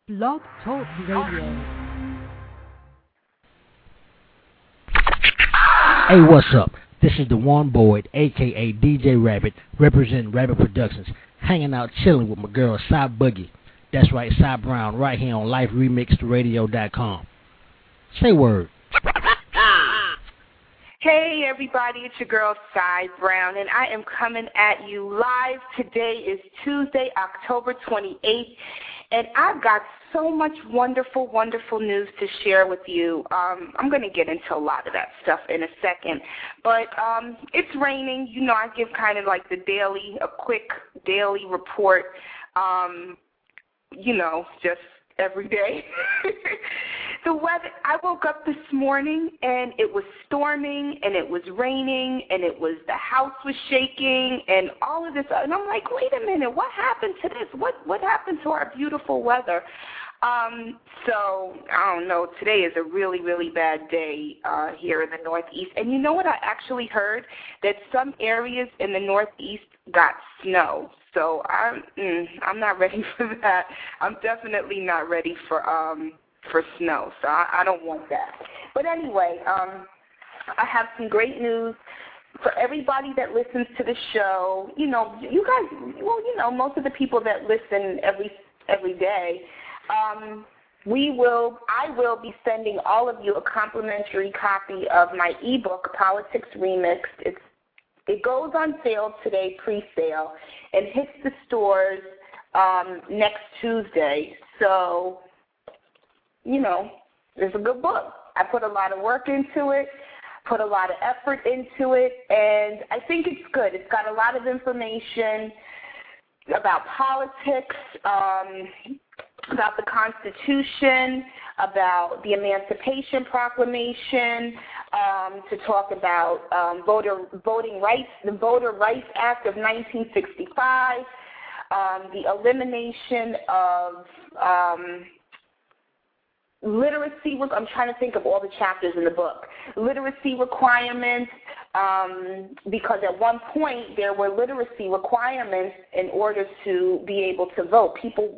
Blog Talk Radio. Hey, what's up? This is the One Boyd, a.k.a. DJ Rabbit, representing Rabbit Productions, hanging out chilling with my girl, Cy Boogie. That's right, Cy Brown, right here on LifeRemixedRadio.com. Say word. Hey, everybody, it's your girl, Cy Brown, and I am coming at you live. Today is Tuesday, October 28th, and I've got so much wonderful, wonderful news to share with you. I'm going to get into a lot of that stuff in a second, but it's raining. You know, I give kind of like a quick daily report, just every day. The weather, I woke up this morning and it was storming and it was raining and the house was shaking and all of this. And I'm like, wait a minute, what happened to this? What happened to our beautiful weather? So I don't know. Today is a really, really bad day here in the Northeast. And you know what I actually heard? That some areas in the Northeast got snow. So I'm not ready for that. I'm definitely not ready for snow. So I don't want that. But anyway, I have some great news for everybody that listens to the show. You know, you guys, most of the people that listen every day. I will be sending all of you a complimentary copy of my ebook, Politics Remixed. It goes on sale today, pre-sale, and hits the stores next Tuesday. So, it's a good book. I put a lot of work into it, put a lot of effort into it, and I think it's good. It's got a lot of information about politics, about the Constitution, about the Emancipation Proclamation, to talk about voting rights, the Voter Rights Act of 1965, the elimination of literacy. I'm trying to think of all the chapters in the book. Literacy requirements, because at one point there were literacy requirements in order to be able to vote.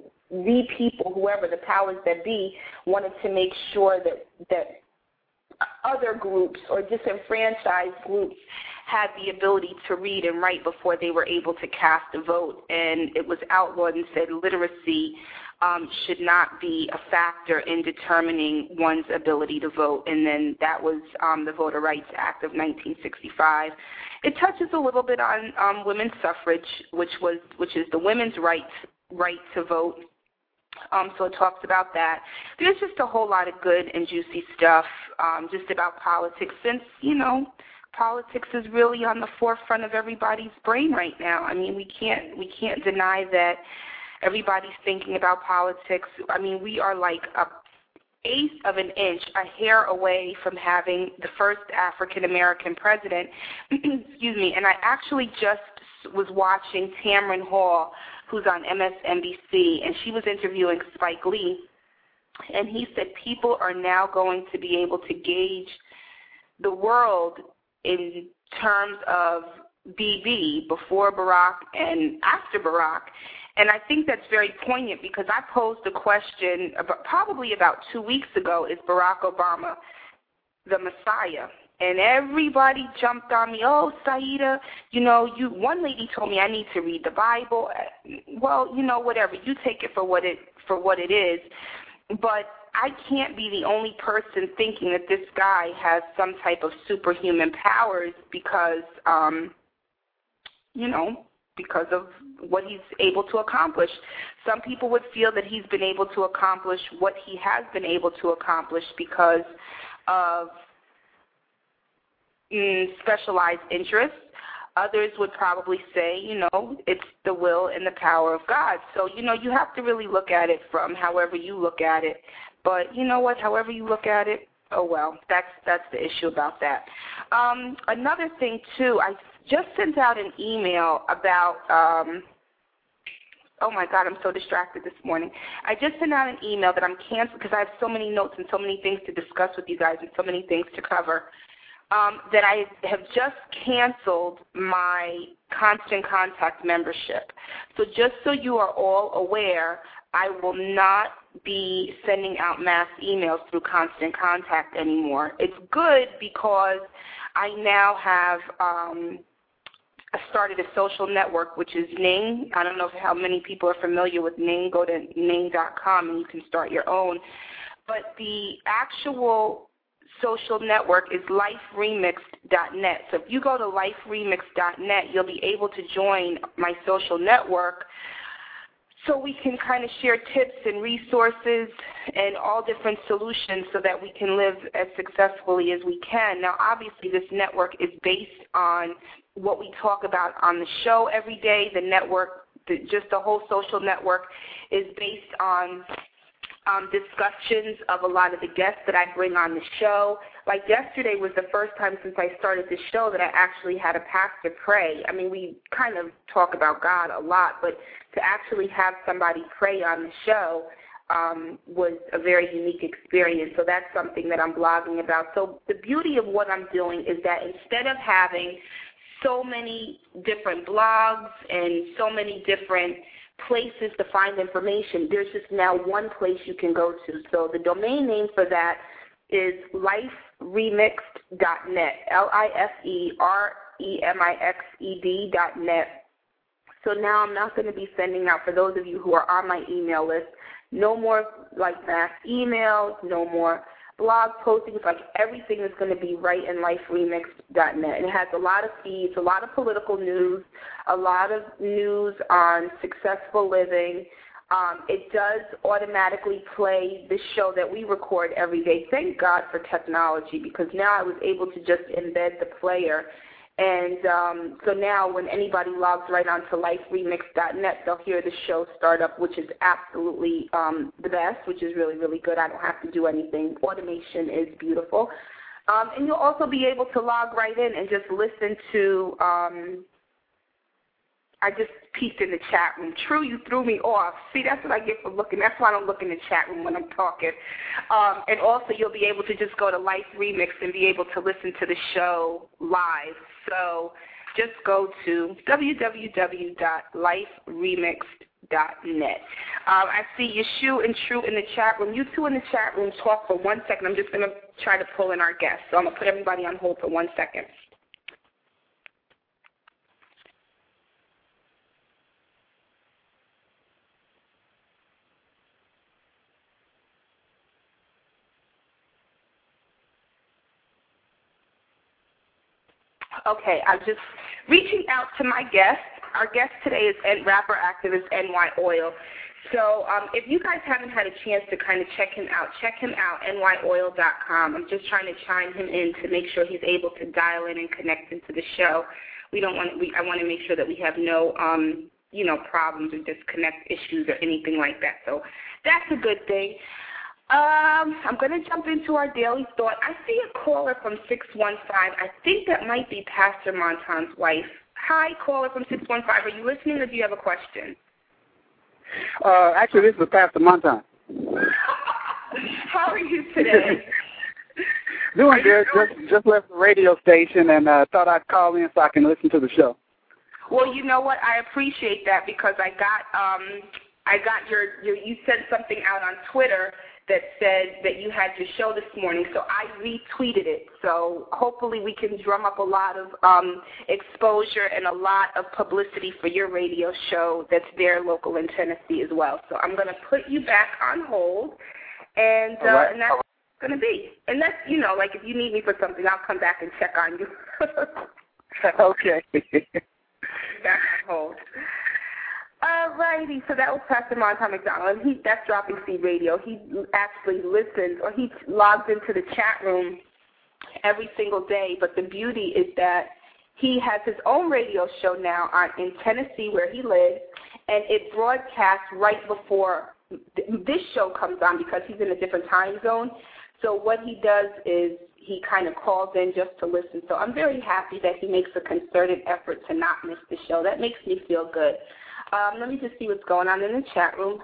Whoever the powers that be, wanted to make sure that other groups or disenfranchised groups had the ability to read and write before they were able to cast a vote. And it was outlawed and said literacy should not be a factor in determining one's ability to vote. And then that was the Voter Rights Act of 1965. It touches a little bit on women's suffrage, which is the women's right to vote. So it talks about that. There's just a whole lot of good and juicy stuff just about politics, since, politics is really on the forefront of everybody's brain right now. I mean, we can't deny that everybody's thinking about politics. I mean, we are like an eighth of an inch, a hair away from having the first African-American president. Excuse me. And I actually just was watching Tamron Hall, who's on MSNBC, and she was interviewing Spike Lee, and he said people are now going to be able to gauge the world in terms of BB, before Barack and after Barack. And I think that's very poignant, because I posed a question probably about 2 weeks ago: is Barack Obama the Messiah? And everybody jumped on me. Oh, Saida, one lady told me I need to read the Bible. Well, whatever. You take it for what it is. But I can't be the only person thinking that this guy has some type of superhuman powers because of what he's able to accomplish. Some people would feel that he's been able to accomplish what he has been able to accomplish because of specialized interests. Others would probably say, it's the will and the power of God. So, you have to really look at it from however you look at it. But you know what? However you look at it, oh well, that's the issue about that. Another thing too, I just sent out an email about. Oh my God, I'm so distracted this morning. I just sent out an email that I'm canceling because I have so many notes and so many things to discuss with you guys and so many things to cover. that I have just canceled my Constant Contact membership. So just so you are all aware, I will not be sending out mass emails through Constant Contact anymore. It's good because I now have started a social network, which is Ning. I don't know how many people are familiar with Ning. Go to Ning.com and you can start your own. But the actual social network is liferemixed.net. So if you go to liferemixed.net, you'll be able to join my social network so we can kind of share tips and resources and all different solutions so that we can live as successfully as we can. Now, obviously, this network is based on what we talk about on the show every day. The network, just the whole social network, is based on discussions of a lot of the guests that I bring on the show. Like yesterday was the first time since I started the show that I actually had a pastor pray. I mean, we kind of talk about God a lot, but to actually have somebody pray on the show was a very unique experience. So that's something that I'm blogging about. So the beauty of what I'm doing is that instead of having so many different blogs and so many different places to find information, there's just now one place you can go to. So the domain name for that is liferemixed.net, liferemixed.net. So now I'm not going to be sending out, for those of you who are on my email list, no more like mass emails, no more blog postings. Like everything is going to be right in liferemixed.net. It has a lot of feeds, a lot of political news, a lot of news on successful living. It does automatically play the show that we record every day. Thank God for technology, because now I was able to just embed the player. And so now when anybody logs right onto liferemixed.net, they'll hear the show start up, which is absolutely the best, which is really, really good. I don't have to do anything. Automation is beautiful. And you'll also be able to log right in and just listen to I just peeked in the chat room. True, you threw me off. See, that's what I get for looking. That's why I don't look in the chat room when I'm talking. And also, you'll be able to just go to Life Remix and be able to listen to the show live. So just go to www.liferemix.net. I see Yeshu and True in the chat room. You two in the chat room talk for 1 second. I'm just going to try to pull in our guests. So I'm going to put everybody on hold for 1 second. Okay, I'm just reaching out to my guest. Our guest today is rapper activist NY Oil. So if you guys haven't had a chance to kind of check him out, nyoil.com. I'm just trying to chime him in to make sure he's able to dial in and connect into the show. I want to make sure that we have no problems or disconnect issues or anything like that. So that's a good thing. I'm going to jump into our daily thought. I see a caller from 615. I think that might be Pastor Montan's wife. Hi, caller from 615. Are you listening or do you have a question? Actually, this is Pastor Montan. How are you today? Doing good. Just left the radio station and thought I'd call in so I can listen to the show. Well, you know what? I appreciate that because I got your you sent something out on Twitter that said that you had your show this morning, so I retweeted it. So hopefully we can drum up a lot of exposure and a lot of publicity for your radio show that's there local in Tennessee as well. So I'm going to put you back on hold, and and that's going to be. And that's, like if you need me for something, I'll come back and check on you. Okay. Back on hold. Alrighty, so that was Pastor Montan McDonald. That's Dropping Seed Radio. He actually listens, or he logs into the chat room every single day. But the beauty is that he has his own radio show now in Tennessee where he lives, and it broadcasts right before this show comes on because he's in a different time zone. So what he does is he kind of calls in just to listen. So I'm very happy that he makes a concerted effort to not miss the show. That makes me feel good. Let me just see what's going on in the chat room.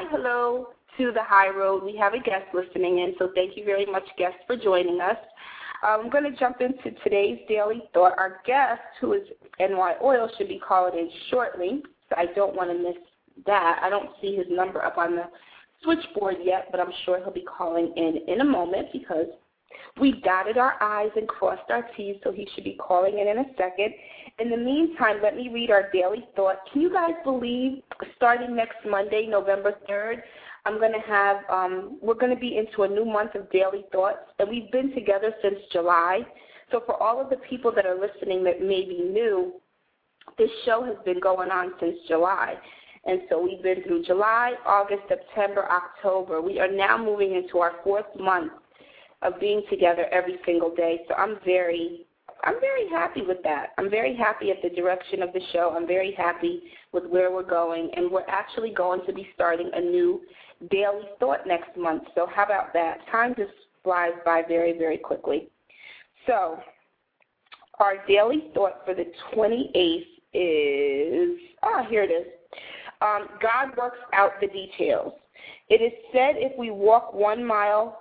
Hello to the High Road. We have a guest listening in, so thank you very much, guests, for joining us. I'm going to jump into today's daily thought. Our guest, who is NY Oil, should be calling in shortly, so I don't want to miss that. I don't see his number up on the switchboard yet, but I'm sure he'll be calling in a moment because we dotted our I's and crossed our T's, so he should be calling in a second. In the meantime, let me read our daily thought. Can you guys believe starting next Monday, November 3rd, I'm going to have, we're going to be into a new month of daily thoughts, and we've been together since July. So for all of the people that are listening that may be new, this show has been going on since July. And so we've been through July, August, September, October. We are now moving into our 4th month of being together every single day. So I'm very happy with that. I'm very happy at the direction of the show. I'm very happy with where we're going. And we're actually going to be starting a new daily thought next month. So how about that? Time just flies by very, very quickly. So our daily thought for the 28th is, here it is. God works out the details. It is said if we walk 1 mile,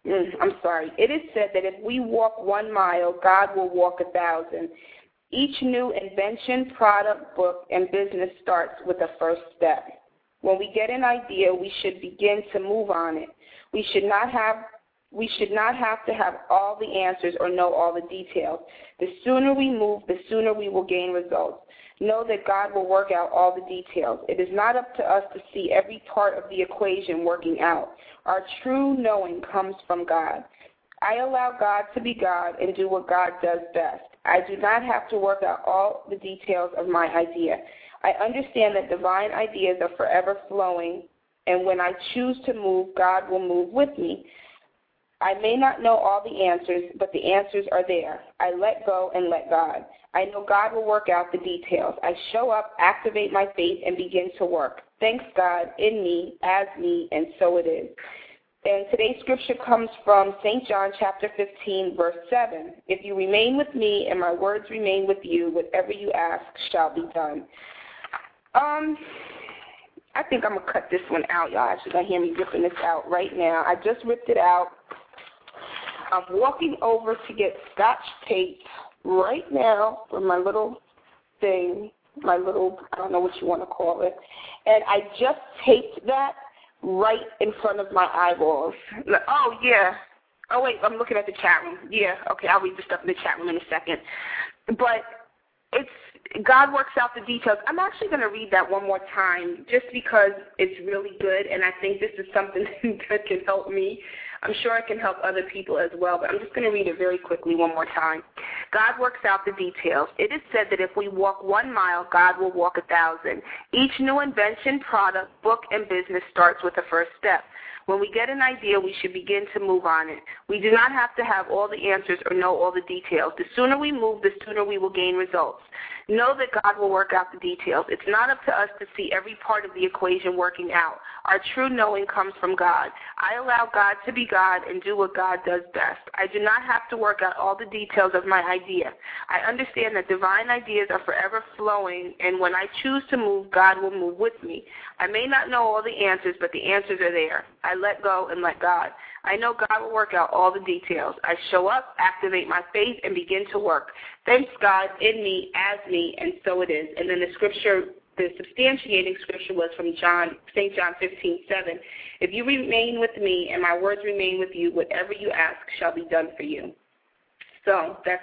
it is said that if we walk 1 mile, God will walk 1,000. Each new invention, product, book, and business starts with a first step. When we get an idea, we should begin to move on it. We should not have to have all the answers or know all the details. The sooner we move, the sooner we will gain results. Know that God will work out all the details. It is not up to us to see every part of the equation working out. Our true knowing comes from God. I allow God to be God and do what God does best. I do not have to work out all the details of my idea. I understand that divine ideas are forever flowing, and when I choose to move, God will move with me. I may not know all the answers, but the answers are there. I let go and let God. I know God will work out the details. I show up, activate my faith, and begin to work. Thanks, God, in me, as me, and so it is. And today's scripture comes from St. John chapter 15, verse 7. If you remain with me and my words remain with you, whatever you ask shall be done. I think I'm going to cut this one out. Y'all actually going to hear me ripping this out right now. I just ripped it out. I'm walking over to get Scotch tape right now for my little thing, I don't know what you want to call it, and I just taped that right in front of my eyeballs. Oh, yeah. Oh, wait, I'm looking at the chat room. Yeah, okay, I'll read the stuff in the chat room in a second. But God works out the details. I'm actually going to read that one more time just because it's really good, and I think this is something that can help me. I'm sure it can help other people as well, but I'm just going to read it very quickly one more time. God works out the details. It is said that if we walk 1 mile, God will walk 1,000. Each new invention, product, book, and business starts with the first step. When we get an idea, we should begin to move on it. We do not have to have all the answers or know all the details. The sooner we move, the sooner we will gain results. Know that God will work out the details. It's not up to us to see every part of the equation working out. Our true knowing comes from God. I allow God to be God and do what God does best. I do not have to work out all the details of my idea. I understand that divine ideas are forever flowing, and when I choose to move, God will move with me. I may not know all the answers, but the answers are there. I let go and let God. I know God will work out all the details. I show up, activate my faith, and begin to work. Thanks, God, in me, as me, and so it is. And then the scripture, the substantiating scripture was from St. John 15:7. If you remain with me and my words remain with you, whatever you ask shall be done for you. So that's,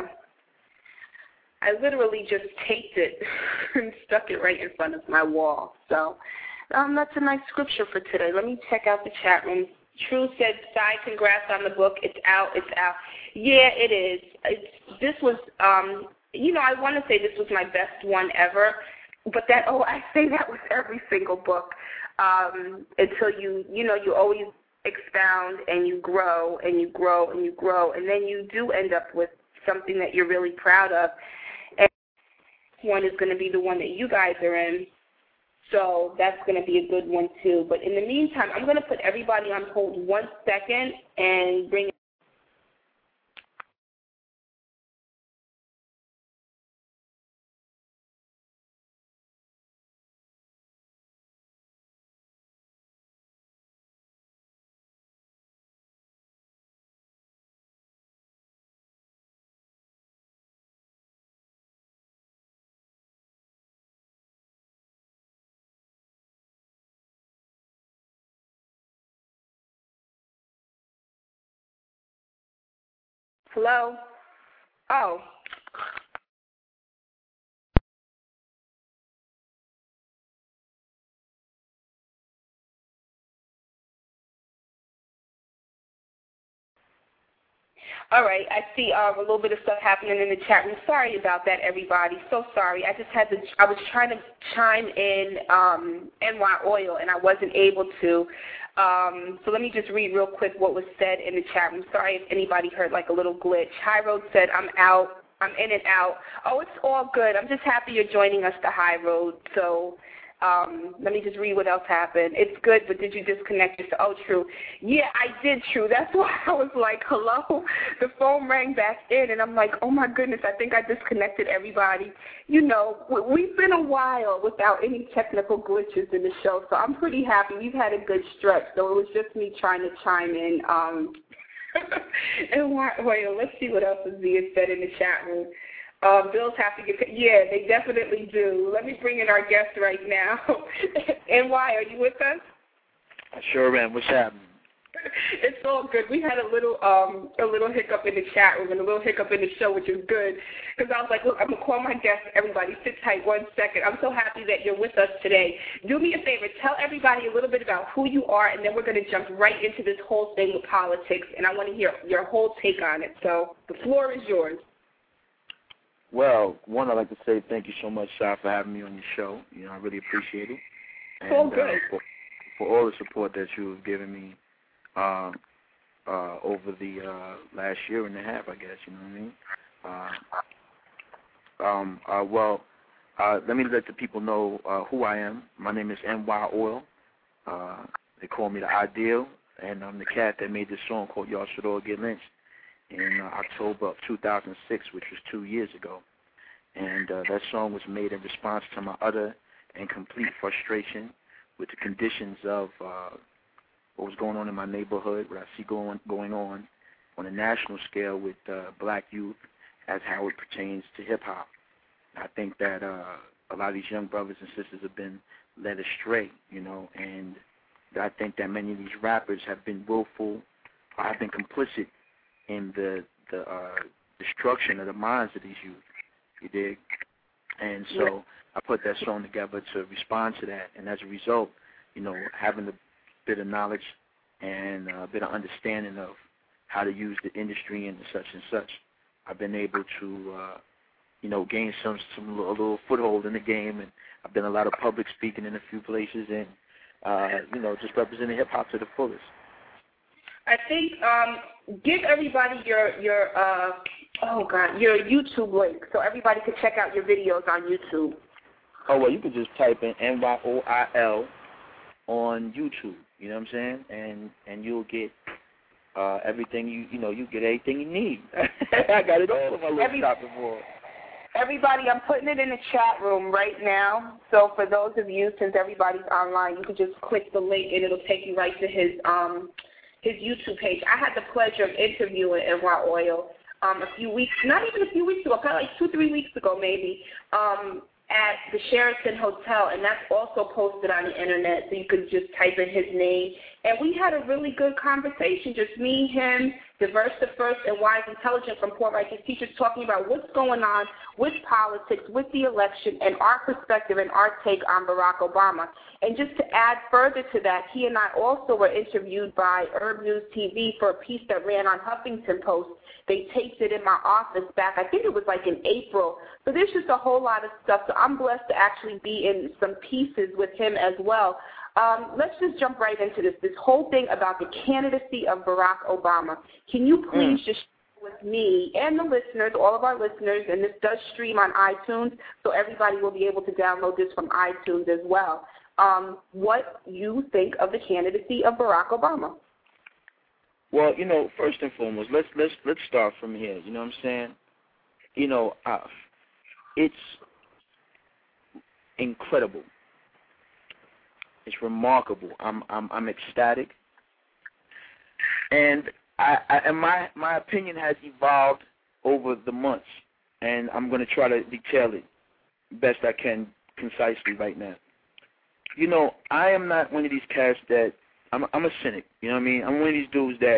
I literally just taped it and stuck it right in front of my wall. So that's a nice scripture for today. Let me check out the chat room. True said, Sai, congrats on the book. It's out. Yeah, it is. This was, I want to say this was my best one ever, but I say that with every single book until you always expound and you grow and you grow and you grow, and then you do end up with something that you're really proud of. And this one is going to be the one that you guys are in. So that's going to be a good one, too. But in the meantime, I'm going to put everybody on hold 1 second and bring Hello? Oh. All right, I see a little bit of stuff happening in the chat room. Sorry about that, everybody. So sorry. I was trying to chime in NY Oil, and I wasn't able to. So let me just read real quick what was said in the chat room. Sorry if anybody heard like a little glitch. High Road said, I'm out. I'm in and out. Oh, it's all good. I'm just happy you're joining us, the High Road. So let me just read what else happened. It's good, but did you disconnect yourself? Oh, True. Yeah, I did, True. That's why I was like, hello? The phone rang back in, and I'm like, oh, my goodness, I think I disconnected everybody. You know, we've been a while without any technical glitches in the show, so I'm pretty happy. We've had a good stretch, so it was just me trying to chime in. And let's see what else is being said in the chat room. Bills have to get paid. Yeah, they definitely do. Let me bring in our guest right now. NY, are you with us? I sure am. What's happening? It's all good. We had a little hiccup in the chat room and a little hiccup in the show, which is good, because I was like, look, I'm going to call my guest. Everybody, sit tight 1 second. I'm so happy that you're with us today. Do me a favor. Tell everybody a little bit about who you are, and then we're going to jump right into this whole thing with politics, and I want to hear your whole take on it. So the floor is yours. Well, one, I'd like to say thank you so much, Sai, for having me on your show. You know, I really appreciate it. And so good. For all the support that you have given me over the last year and a half, I guess, you know what I mean? Let me let the people know who I am. My name is NY Oil. They call me the Ideal, and I'm the cat that made this song called Y'all Should All Get Lynched in October of 2006, which was 2 years ago. And that song was made in response to my utter and complete frustration with the conditions of what was going on in my neighborhood, what I see going on a national scale with black youth as how it pertains to hip-hop. I think that a lot of these young brothers and sisters have been led astray, you know, and I think that many of these rappers have been willful, or have been complicit in the destruction of the minds of these youth, you dig? And so I put that song together to respond to that, and as a result, you know, having a bit of knowledge and a bit of understanding of how to use the industry and such, I've been able to, you know, gain a little foothold in the game, and I've done a lot of public speaking in a few places, and, you know, just representing hip-hop to the fullest. I think give everybody your YouTube link so everybody can check out your videos on YouTube. Oh, well, you can just type in NYOIL on YouTube, you know what I'm saying? And you'll get everything you get everything you need. I got it all on my little shopping board. Everybody, I'm putting it in the chat room right now. So for those of you, since everybody's online, you can just click the link and it'll take you right to his YouTube page. I had the pleasure of interviewing NY Oil a few weeks, not even a few weeks ago, probably like 2-3 weeks ago maybe, at the Sheraton Hotel, and that's also posted on the internet, so you could just type in his name. And we had a really good conversation, just me, him, Diverse the First, and Wise Intelligent from Poor Righteous Teachers, talking about what's going on with politics, with the election, and our perspective and our take on Barack Obama. And just to add further to that, he and I also were interviewed by Herb News TV for a piece that ran on Huffington Post. They taped it in my office back, I think it was like in April. So there's just a whole lot of stuff. So I'm blessed to actually be in some pieces with him as well. Let's just jump right into this whole thing about the candidacy of Barack Obama. Can you please just share with me and the listeners, all of our listeners, and this does stream on iTunes, so everybody will be able to download this from iTunes as well, what you think of the candidacy of Barack Obama? Well, you know, first and foremost, let's start from here. You know what I'm saying? You know, it's incredible. It's remarkable. I'm ecstatic, and my opinion has evolved over the months, and I'm going to try to detail it best I can concisely right now. You know, I am not one of these cats that I'm a cynic. You know what I mean? I'm one of these dudes that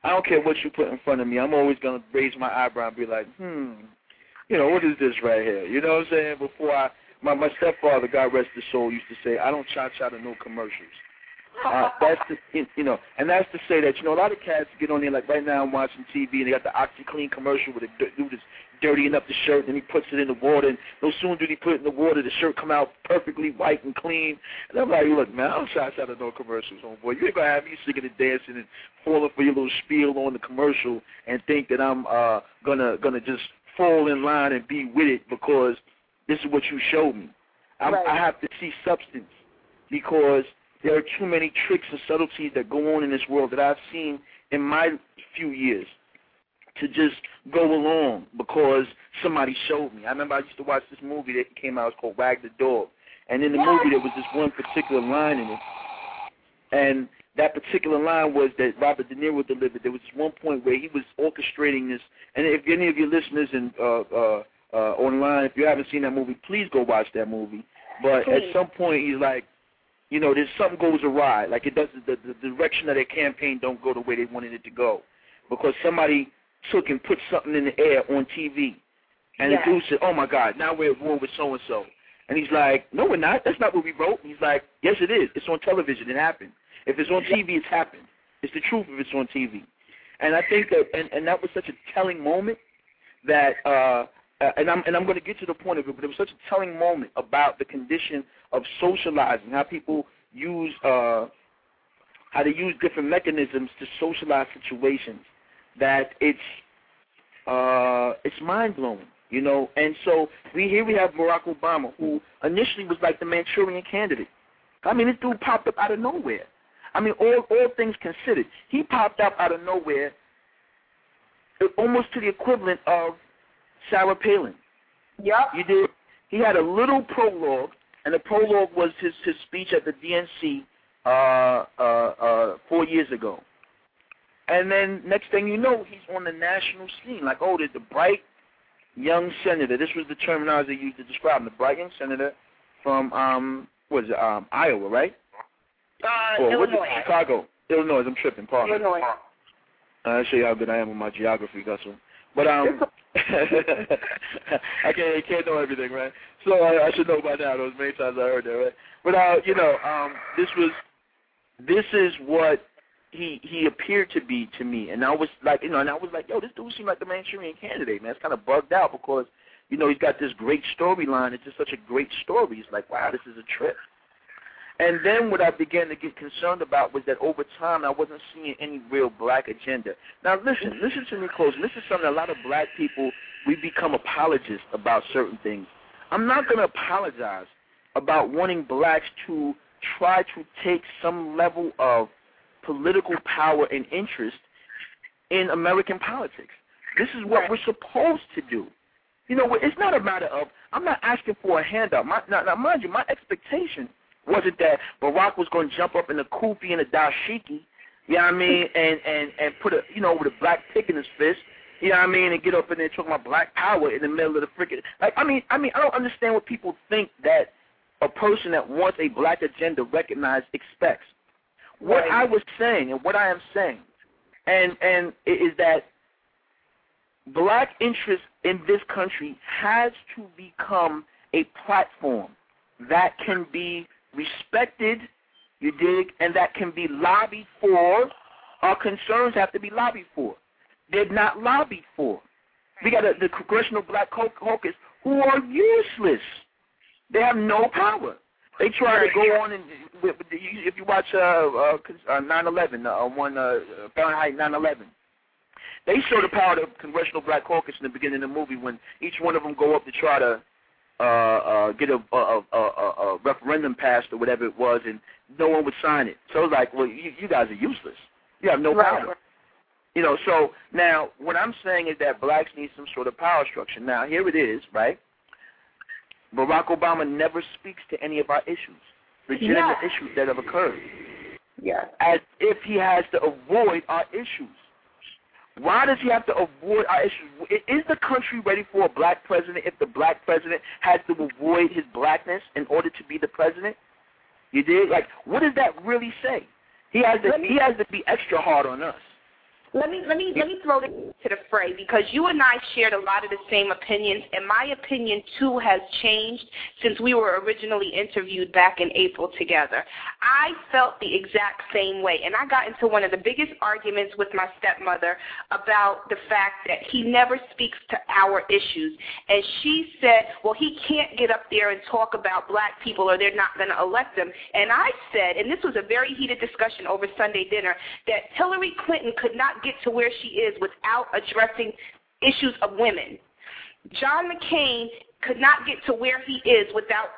I don't care what you put in front of me. I'm always going to raise my eyebrow and be like, what is this right here? You know what I'm saying? Before my stepfather, God rest his soul, used to say, I don't cha-cha to no commercials. That's the, and that's to say that, a lot of cats get on there, like right now I'm watching TV, and they got the OxyClean commercial where the dude is dirtying up the shirt, and he puts it in the water, and no sooner do he put it in the water, the shirt come out perfectly white and clean. And I'm like, look, man, I don't try to no commercials, homeboy. You ain't going to have me singing and dancing and falling for your little spiel on the commercial and think that I'm gonna just fall in line and be with it because this is what you showed me. I have to see substance because there are too many tricks and subtleties that go on in this world that I've seen in my few years to just go along because somebody showed me. I remember I used to watch this movie that came out. It was called Wag the Dog. And in the movie there was this one particular line in it. And that particular line was that Robert De Niro delivered. There was this one point where he was orchestrating this. And if any of your listeners online, if you haven't seen that movie, please go watch that movie. But at some point he's like, there's something goes awry. Like it doesn't, the direction of their campaign don't go the way they wanted it to go. Because somebody took and put something in the air on TV. And the dude said, oh, my God, now we're at war with so-and-so. And he's like, no, we're not. That's not what we wrote. And he's like, yes, it is. It's on television. It happened. If it's on TV, it's happened. It's the truth if it's on TV. And I think that, and that was such a telling moment that, and I'm going to get to the point of it, but it was such a telling moment about the condition of socializing, how people use, how they use different mechanisms to socialize situations, that it's mind-blowing, And so we have Barack Obama, who initially was like the Manchurian Candidate. I mean, this dude popped up out of nowhere. I mean, all things considered, he popped up out of nowhere almost to the equivalent of Sarah Palin. Yep. You did. He had a little prologue, and the prologue was his speech at the DNC 4 years ago. And then next thing you know, he's on the national scene. Like, there's the bright young senator. This was the terminology they used to describe him. The bright young senator from, Iowa, right? Illinois. Chicago. Illinois. I'm tripping. Pardon. Illinois. I'll show you how good I am with my geography, Gussel. But, I can't know everything, right? So I should know by now. Those many times I heard that, right? But, this is what he appeared to be to me, and I was like, yo, this dude seemed like the Manchurian Candidate, man. It's kind of bugged out because, he's got this great storyline. It's just such a great story. It's like, wow, this is a trip. And then what I began to get concerned about was that over time I wasn't seeing any real black agenda. Now listen to me close. This is something a lot of black people, we become apologists about certain things. I'm not going to apologize about wanting blacks to try to take some level of political power and interest in American politics. This is what we're supposed to do. It's not a matter of, I'm not asking for a handout. Now, mind you, my expectation wasn't that Barack was going to jump up in a kufi and a dashiki, and put with a black pick in his fist, and get up in there talking about black power in the middle of the freaking, I don't understand what people think that a person that wants a black agenda recognized expects. What I was saying and what I am saying, and is that black interest in this country has to become a platform that can be respected, you dig, and that can be lobbied for. Our concerns have to be lobbied for. They're not lobbied for. We got the Congressional Black Caucus who are useless. They have no power. They try to go on and, if you watch 9/11, Fahrenheit 9/11, they show the power of the Congressional Black Caucus in the beginning of the movie when each one of them go up to try to get a referendum passed or whatever it was, and no one would sign it. So it's like, well, you guys are useless. You have no power. So now what I'm saying is that blacks need some sort of power structure. Now, here it is, right? Barack Obama never speaks to any of our issues, legitimate issues that have occurred, as if he has to avoid our issues. Why does he have to avoid our issues? Is the country ready for a black president if the black president has to avoid his blackness in order to be the president? You did? Like, what does that really say? He has to be extra hard on us. Let me throw this to the fray, because you and I shared a lot of the same opinions, and my opinion too has changed since we were originally interviewed back in April together. I felt the exact same way, and I got into one of the biggest arguments with my stepmother about the fact that he never speaks to our issues. And she said, well, he can't get up there and talk about black people or they're not going to elect him. And I said, and this was a very heated discussion over Sunday dinner, that Hillary Clinton could not get to where she is without addressing issues of women. John McCain could not get to where he is without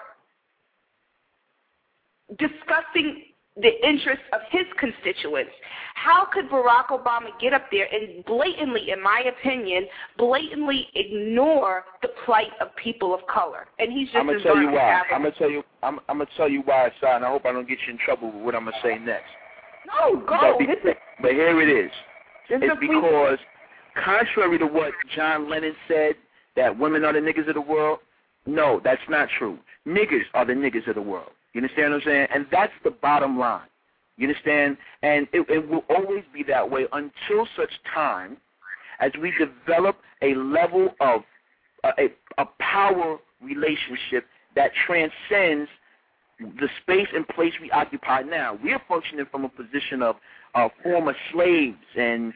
discussing the interests of his constituents. How could Barack Obama get up there and blatantly, in my opinion, blatantly ignore the plight of people of color? And he's just I'm gonna tell you why. I'm gonna tell you why, son. And I hope I don't get you in trouble with what I'm gonna say next. No, go. But here it is. It's because, contrary to what John Lennon said, that women are the niggas of the world, no, that's not true. Niggas are the niggas of the world. You understand what I'm saying? And that's the bottom line. You understand? And it will always be that way until such time as we develop a level of a power relationship that transcends the space and place we occupy now. We are functioning from a position of former slaves, and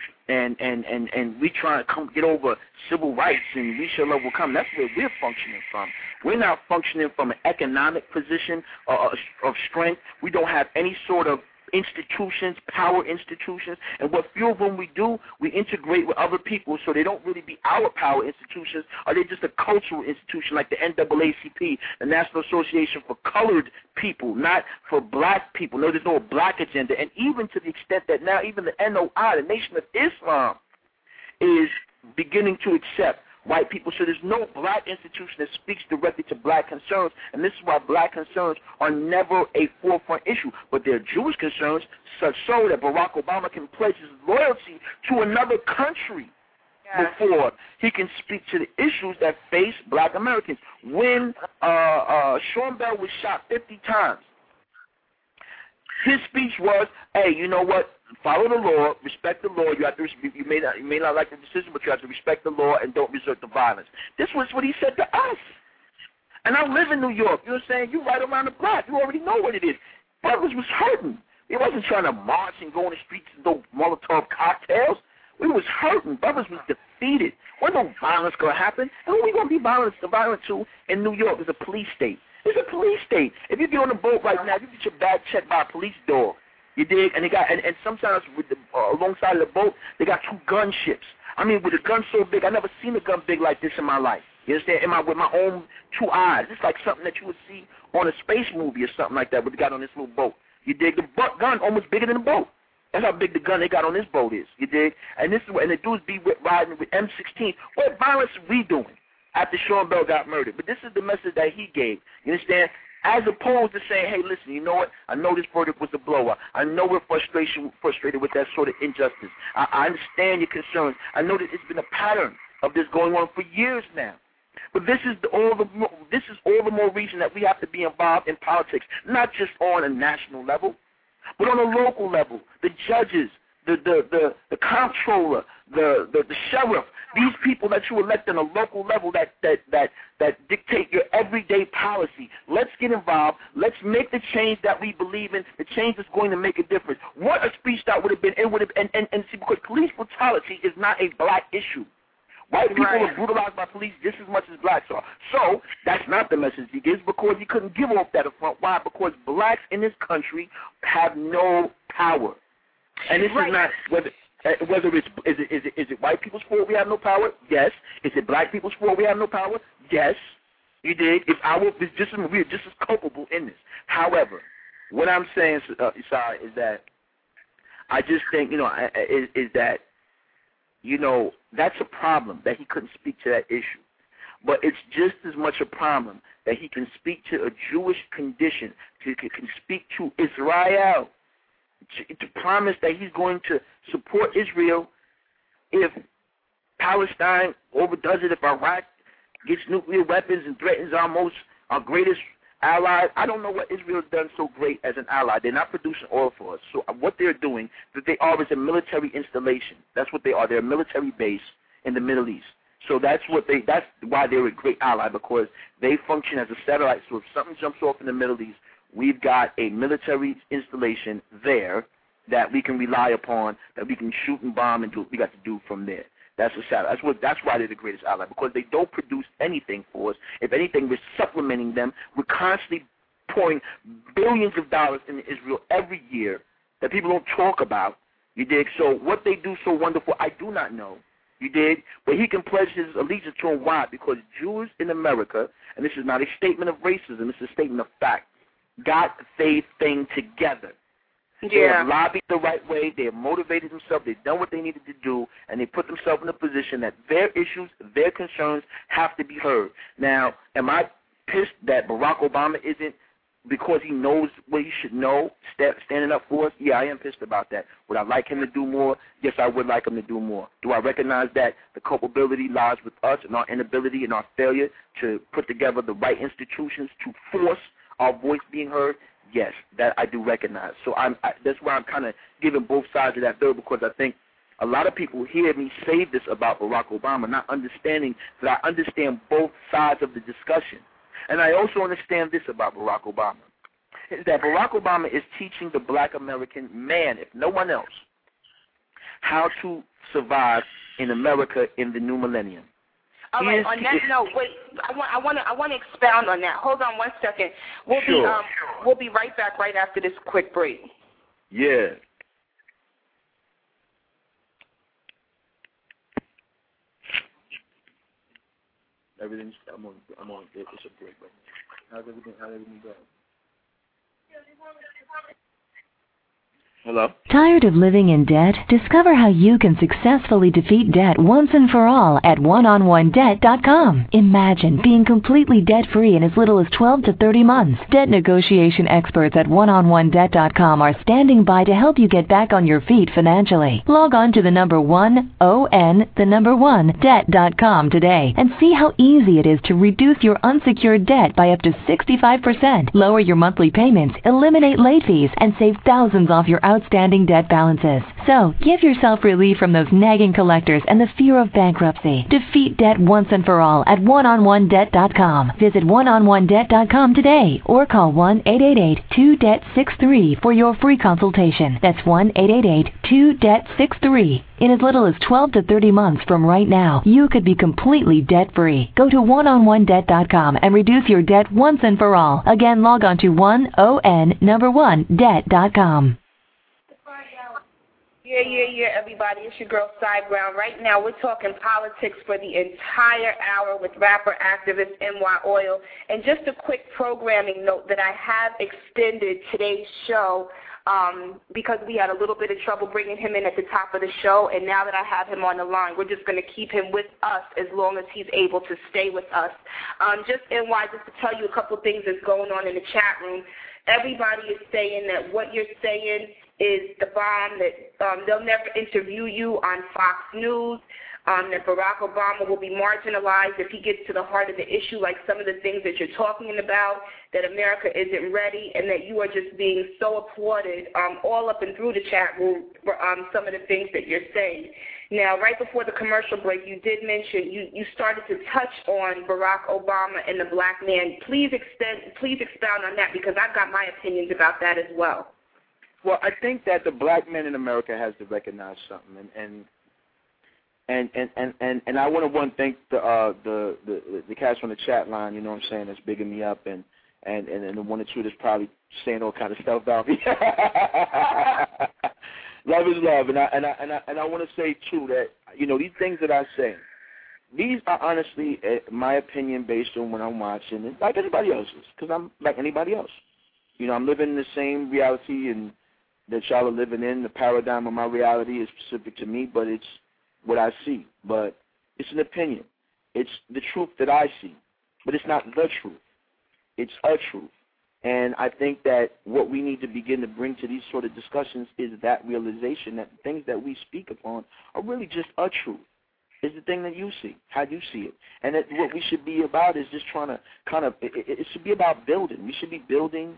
we trying to get over civil rights, and we shall overcome. That's where we're functioning from. We're not functioning from an economic position of strength. We don't have any sort of institutions, power institutions, and what few of them we do, we integrate with other people so they don't really be our power institutions, or they're just a cultural institution like the NAACP, the National Association for Colored People, not for black people. No, there's no black agenda, and even to the extent that now even the NOI, the Nation of Islam, is beginning to accept white people. So there's no black institution that speaks directly to black concerns, and this is why black concerns are never a forefront issue. But they're Jewish concerns, such so that Barack Obama can pledge his loyalty to another country before he can speak to the issues that face black Americans. When Sean Bell was shot 50 times, his speech was, hey, you know what? Follow the law, respect the law. You have to. You may not like the decision, but you have to respect the law and don't resort to violence. This was what he said to us. And I live in New York. You know what I'm saying? You right around the block. You already know what it is. Brothers was hurting. He wasn't trying to march and go in the streets and do Molotov cocktails. We was hurting. Brothers was defeated. Wasn't no violence going to happen. And who we going to be violent to in New York? It's a police state. It's a police state. If you get on the boat right now, you get your bag checked by a police dog. You dig? And they got and sometimes with alongside of the boat, they got two gun ships. I mean, with a gun so big, I never seen a gun big like this in my life. You understand? With my own two eyes. It's like something that you would see on a space movie or something like that. What they got on this little boat. You dig? The gun almost bigger than the boat. That's how big the gun they got on this boat is. You dig? And this is and the dudes be riding with M16. What violence are we doing after Sean Bell got murdered? But this is the message that he gave. You understand? As opposed to saying, hey, listen, you know what? I know this verdict was a blowout. I know we're frustrated with that sort of injustice. I understand your concerns. I know that it's been a pattern of this going on for years now. But this is all the more reason that we have to be involved in politics, not just on a national level, but on a local level. The judges, the comptroller, the sheriff, these people that you elect on a local level that dictate your everyday policy. Let's get involved. Let's make the change that we believe in, the change that's going to make a difference. What a speech that would have been, and see, because police brutality is not a black issue. White people are brutalized by police just as much as blacks are. So that's not the message he gives, because he couldn't give off that up front. Why? Because blacks in this country have no power. And this is not whether it's is it white people's fault we have no power? Yes. Is it black people's fault we have no power? Yes. You dig? We're just as culpable in this. However, what I'm saying, Isai, is that I just think is that that's a problem that he couldn't speak to that issue. But it's just as much a problem that he can speak to a Jewish condition, can speak to Israel, to promise that he's going to support Israel if Palestine overdoes it, if Iraq gets nuclear weapons and threatens our greatest allies. I don't know what Israel has done so great as an ally. They're not producing oil for us. So what they're doing, that they are is a military installation. That's what they are. They're a military base in the Middle East. So that's why they're a great ally, because they function as a satellite. So if something jumps off in the Middle East, we've got a military installation there that we can rely upon, that we can shoot and bomb and do what we got to do from there. That's a satellite. That's why they're the greatest ally, because they don't produce anything for us. If anything, we're supplementing them. We're constantly pouring billions of dollars into Israel every year that people don't talk about. You dig? So what they do so wonderful, I do not know. You did, but he can pledge his allegiance to him. Why? Because Jews in America, and this is not a statement of racism, this is a statement of fact, got their thing together. Yeah. They have lobbied the right way, they have motivated themselves, they've done what they needed to do, and they put themselves in a position that their issues, their concerns have to be heard. Now, am I pissed that Barack Obama isn't, because he knows what he should know, standing up for us? Yeah, I am pissed about that. Would I like him to do more? Yes, I would like him to do more. Do I recognize that the culpability lies with us and our inability and our failure to put together the right institutions to force our voice being heard? Yes, that I do recognize. So that's why I'm kind of giving both sides of that bill, because I think a lot of people hear me say this about Barack Obama, not understanding that I understand both sides of the discussion. And I also understand this about Barack Obama, is that Barack Obama is teaching the black American man, if no one else, how to survive in America in the new millennium. All right, on that note, wait, I want to expound on that. Hold on 1 second. We'll be right back right after this quick break. Yeah. Everything's I'm on it's a break right now. How's everything going? Hello? Tired of living in debt? Discover how you can successfully defeat debt once and for all at oneononedebt.com. Imagine being completely debt-free in as little as 12 to 30 months. Debt negotiation experts at oneononedebt.com are standing by to help you get back on your feet financially. Log on to the number 1debt.com today and see how easy it is to reduce your unsecured debt by up to 65%, lower your monthly payments, eliminate late fees, and save thousands off your outstanding debt balances. So, give yourself relief from those nagging collectors and the fear of bankruptcy. Defeat debt once and for all at oneononedebt.com. Visit oneononedebt.com today or call 1-888-2-DEBT-63 for your free consultation. That's 1-888-2-DEBT-63. In as little as 12 to 30 months from right now, you could be completely debt-free. Go to oneononedebt.com and reduce your debt once and for all. Again, log on to onedebt.com. Yeah, everybody. It's your girl, Cy Brown. Right now, we're talking politics for the entire hour with rapper activist NY Oil. And just a quick programming note that I have extended today's show because we had a little bit of trouble bringing him in at the top of the show. And now that I have him on the line, we're just going to keep him with us as long as he's able to stay with us. Just NY, just to tell you a couple things that's going on in the chat room. Everybody is saying that what you're saying is the bomb, that they'll never interview you on Fox News, that Barack Obama will be marginalized if he gets to the heart of the issue, like some of the things that you're talking about, that America isn't ready, and that you are just being so applauded all up and through the chat room for some of the things that you're saying. Now, right before the commercial break, you did mention, you started to touch on Barack Obama and the black man. Please expound on that, because I've got my opinions about that as well. Well, I think that the black man in America has to recognize something, and I want to thank the cats on the chat line, you know what I'm saying, that's bigging me up, and the one or two that's probably saying all kind of stuff about me. Love is love, and I want to say too that, you know, these things that I say, these are honestly my opinion based on what I'm watching, and like anybody else's, because I'm like anybody else. You know, I'm living the same reality and that y'all are living in. The paradigm of my reality is specific to me, but it's what I see. But it's an opinion. It's the truth that I see, but it's not the truth. It's a truth. And I think that what we need to begin to bring to these sort of discussions is that realization that the things that we speak upon are really just a truth. is the thing that you see, how you see it. And that what we should be about is just trying to kind of, it should be about building. We should be building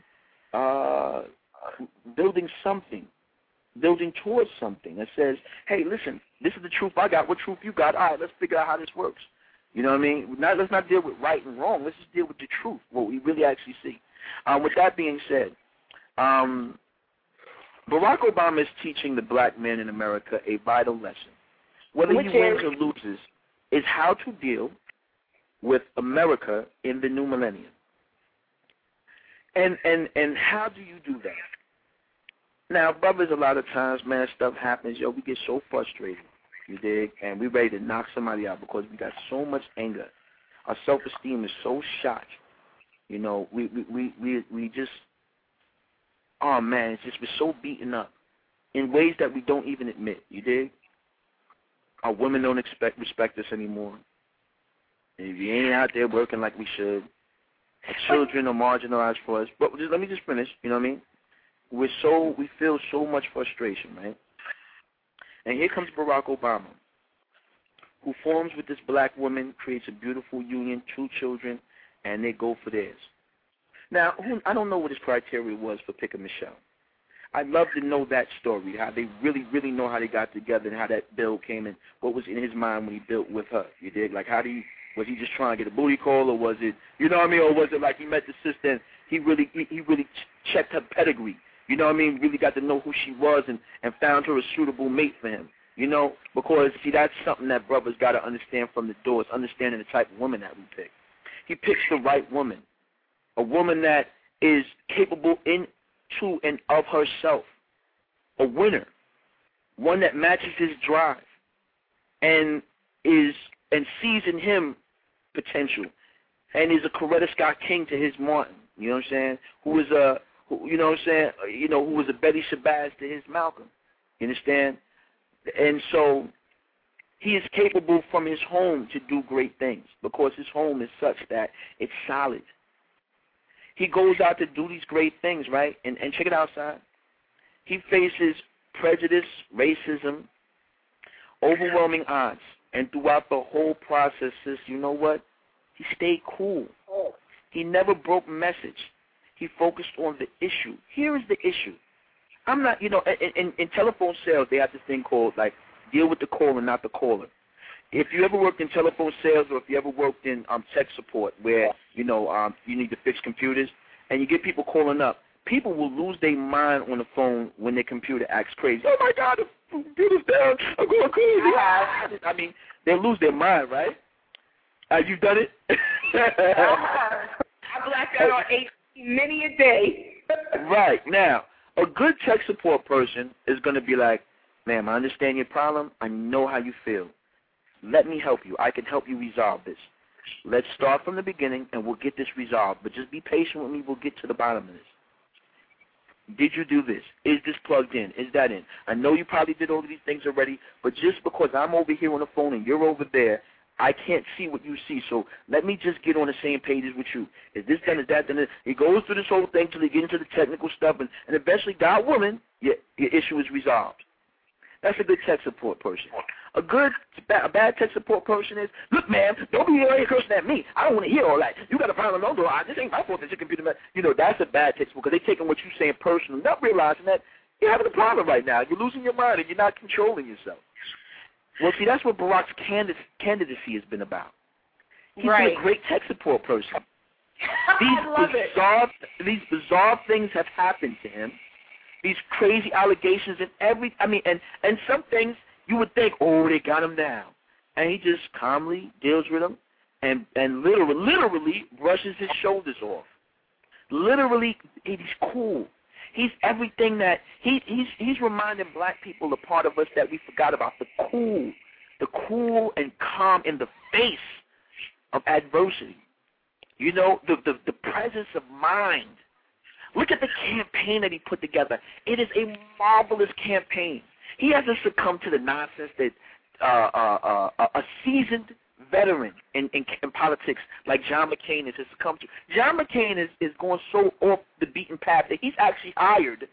something, building towards something that says, hey, listen, this is the truth I got, what truth you got, all right, let's figure out how this works. You know what I mean? Let's not deal with right and wrong. Let's just deal with the truth, what we really actually see. With that being said, Barack Obama is teaching the black man in America a vital lesson. Whether he wins or loses is how to deal with America in the new millennium. And how do you do that? Now, brothers, a lot of times, man, stuff happens. Yo, we get so frustrated. You dig? And we're ready to knock somebody out because we got so much anger. Our self-esteem is so shot. You know, we just, oh, man, it's just we're so beaten up in ways that we don't even admit. You dig? Our women don't respect us anymore. If you ain't out there working like we should, our children are marginalized for us. But let me just finish. You know what I mean? We feel so much frustration, right? And here comes Barack Obama, who forms with this black woman, creates a beautiful union, 2 children, and they go for theirs. Now, I don't know what his criteria was for picking Michelle. I'd love to know that story, how they really, really know how they got together and how that build came and what was in his mind when he built with her. You dig? Like, was he just trying to get a booty call, or was it, you know what I mean, or was it like he met the sister and he really checked her pedigree? You know what I mean? Really got to know who she was and found her a suitable mate for him. You know? Because, see, that's something that brothers got to understand from the door. It's understanding the type of woman that we pick. He picks the right woman, a woman that is capable into and of herself, a winner, one that matches his drive and sees in him potential and is a Coretta Scott King to his Martin. You know what I'm saying? Who was a Betty Shabazz to his Malcolm. You understand? And so he is capable from his home to do great things because his home is such that it's solid. He goes out to do these great things, right? And check it out, son. He faces prejudice, racism, overwhelming odds. And throughout the whole process, you know what? He stayed cool. He never broke message. He focused on the issue. Here is the issue. I'm not, in telephone sales, they have this thing called, like, deal with the caller, not the caller. If you ever worked in telephone sales or if you ever worked in tech support where, you need to fix computers and you get people calling up, people will lose their mind on the phone when their computer acts crazy. Oh, my God, the computer's down. I'm going crazy. I mean, they'll lose their mind, right? Have you done it? I blacked out on 8 many a day. Right. Now, a good tech support person is going to be like, ma'am, I understand your problem. I know how you feel. Let me help you. I can help you resolve this. Let's start from the beginning, and we'll get this resolved. But just be patient with me. We'll get to the bottom of this. Did you do this? Is this plugged in? Is that in? I know you probably did all of these things already, but just because I'm over here on the phone and you're over there, I can't see what you see. So let me just get on the same page as with you. Is this done? Is that done? He goes through this whole thing till he gets into the technical stuff, and eventually, God willing, your issue is resolved. That's a good tech support person. A bad tech support person is, look, man, don't be here cursing at me. I don't want to hear all that. You got a problem, no, this ain't my fault that your computer, that's a bad tech support because they're taking what you're saying personal, not realizing that you're having a problem right now. You're losing your mind and you're not controlling yourself. Well, see, that's what Barack's candidacy has been about. He's been a great tech support person. These bizarre things have happened to him. These crazy allegations and some things you would think, oh, they got him down. And he just calmly deals with them and literally brushes his shoulders off. Literally, he's cool. He's everything that he's reminding black people a part of us that we forgot about, the cool and calm in the face of adversity. The presence of mind. Look at the campaign that he put together. It is a marvelous campaign. He hasn't succumbed to the nonsense that a seasoned veteran in politics like John McCain has succumbed to. John McCain is going so off the beaten path that he's actually hired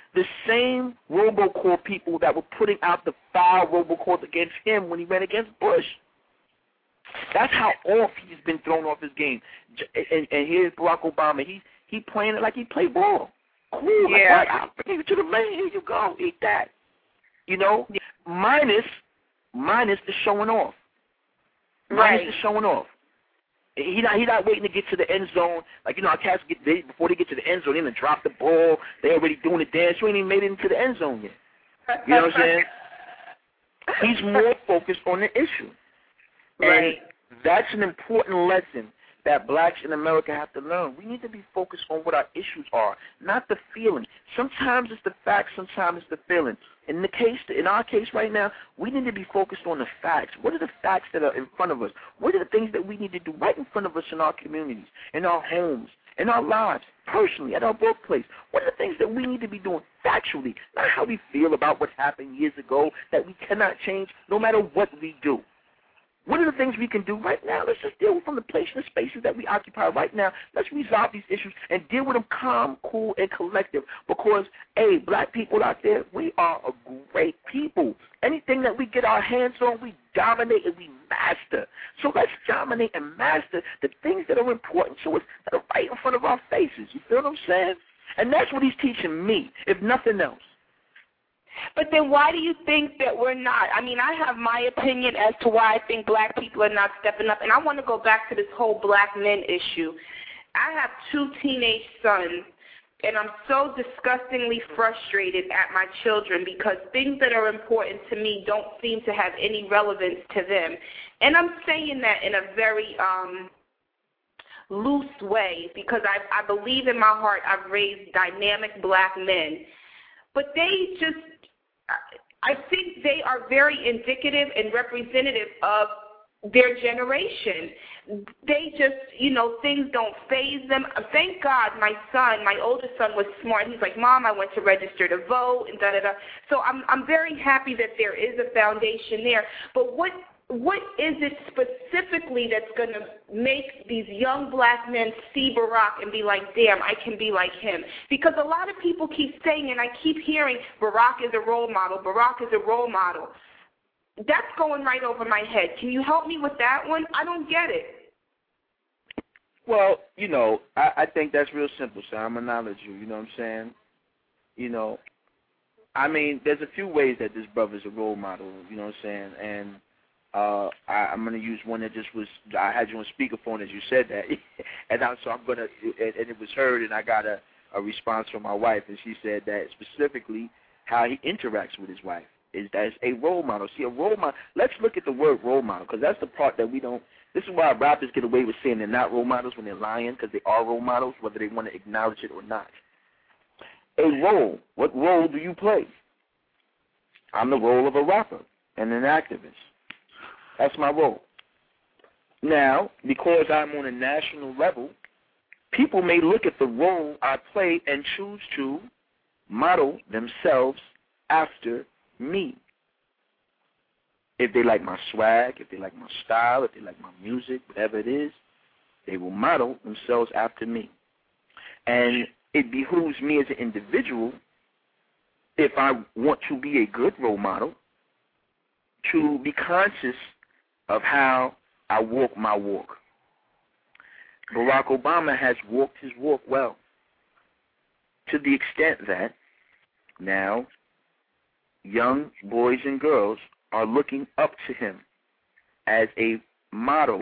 the same robocall people that were putting out the foul robocalls against him when he ran against Bush. That's how off he's been thrown off his game. And here's Barack Obama. He playing it like he played ball. Cool. Yeah. Like, I'll bring you to the lane. Here you go. Eat that. You know? Yeah. Minus the showing off. Right. Minus the showing off. He not waiting to get to the end zone. Like, you know, our cats before they get to the end zone, they done drop the ball. They already doing the dance. You ain't even made it into the end zone yet. You know what I'm saying? He's more focused on the issue. Right. And that's an important lesson that blacks in America have to learn. We need to be focused on what our issues are, not the feeling. Sometimes it's the facts, sometimes it's the feeling. In our case right now, we need to be focused on the facts. What are the facts that are in front of us? What are the things that we need to do right in front of us in our communities, in our homes, in our lives, personally, at our workplace? What are the things that we need to be doing factually, not how we feel about what happened years ago that we cannot change no matter what we do? What are the things we can do right now? Let's just deal with from the place and the spaces that we occupy right now. Let's resolve these issues and deal with them calm, cool, and collective. Because, hey, black people out there, we are a great people. Anything that we get our hands on, we dominate and we master. So let's dominate and master the things that are important to us that are right in front of our faces. You feel what I'm saying? And that's what he's teaching me, if nothing else. But then why do you think that we're not? I mean, I have my opinion as to why I think black people are not stepping up. And I want to go back to this whole black men issue. I have 2 teenage sons, and I'm so disgustingly frustrated at my children because things that are important to me don't seem to have any relevance to them. And I'm saying that in a very loose way because I believe in my heart I've raised dynamic black men. But they just, I think they are very indicative and representative of their generation. They just, you know, things don't faze them. Thank God my oldest son was smart. He's like, Mom, I went to register to vote and da-da-da. So I'm very happy that there is a foundation there. But what is it specifically that's going to make these young black men see Barack and be like, damn, I can be like him? Because a lot of people keep saying, and I keep hearing, Barack is a role model, Barack is a role model. That's going right over my head. Can you help me with that one? I don't get it. Well, you know, I think that's real simple, sir. I'm going to acknowledge you, you know what I'm saying? You know, I mean, there's a few ways that this brother's a role model, you know what I'm saying? And I'm going to use one that just was, I had you on speakerphone as you said that, and so I'm going to, and it was heard, and I got a response from my wife, and she said that specifically how he interacts with his wife is that it's a role model. See, a role model, let's look at the word role model, because that's the part that we don't, this is why rappers get away with saying they're not role models when they're lying, because they are role models, whether they want to acknowledge it or not. A role, what role do you play? I'm the role of a rapper and an activist. That's my role. Now, because I'm on a national level, people may look at the role I play and choose to model themselves after me. If they like my swag, if they like my style, if they like my music, whatever it is, they will model themselves after me. And it behooves me as an individual, if I want to be a good role model, to be conscious of how I walk my walk. Barack Obama has walked his walk well, to the extent that now young boys and girls are looking up to him as a model,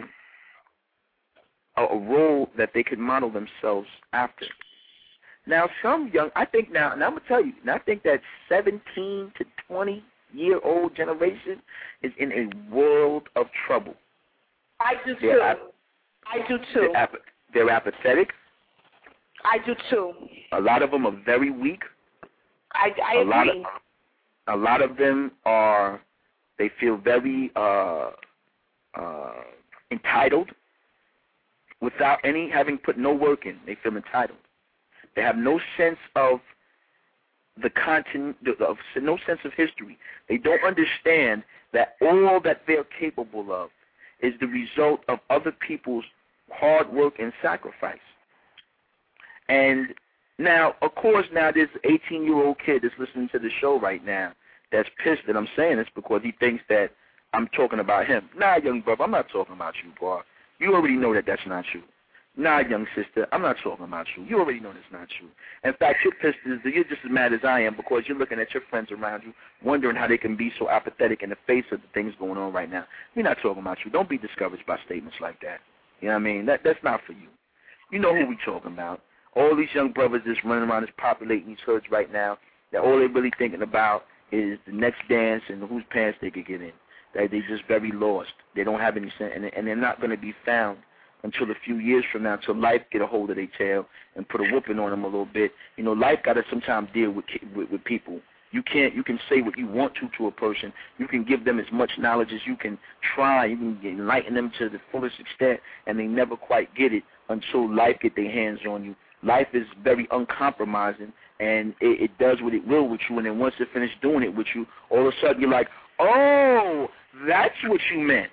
a role that they could model themselves after. Now, some young, I think now, and I'm going to tell you, and I think that 17 to 20-year-old generation is in a world of trouble. I do too. I do too. They're apathetic. I do too. A lot of them are very weak. I agree. A lot of them are, they feel very entitled without having put no work in. They feel entitled. They have no sense of the content, no sense of history. They don't understand that all that they're capable of is the result of other people's hard work and sacrifice. And Now, of course, now there's an 18-year-old kid that's listening to the show right now that's pissed that I'm saying this because he thinks that I'm talking about him. Nah, young brother, I'm not talking about you, boy. You already know that that's not you. Nah, young sister, I'm not talking about you. You already know that's not you. In fact, you're pissed. You're just as mad as I am because you're looking at your friends around you, wondering how they can be so apathetic in the face of the things going on right now. We're not talking about you. Don't be discouraged by statements like that. You know what I mean? That's not for you. You know who we talking about. All these young brothers just running around, just populating these hoods right now, that all they're really thinking about is the next dance and whose pants they could get in. That they're just very lost. They don't have any sense, and they're not going to be found until a few years from now, until life get a hold of their tail and put a whooping on them a little bit. You know, life got to sometimes deal with people. You can say what you want to a person. You can give them as much knowledge as you can try. You can enlighten them to the fullest extent, and they never quite get it until life get their hands on you. Life is very uncompromising, and it does what it will with you, and then once it finishes doing it with you, all of a sudden you're like, oh, that's what you meant.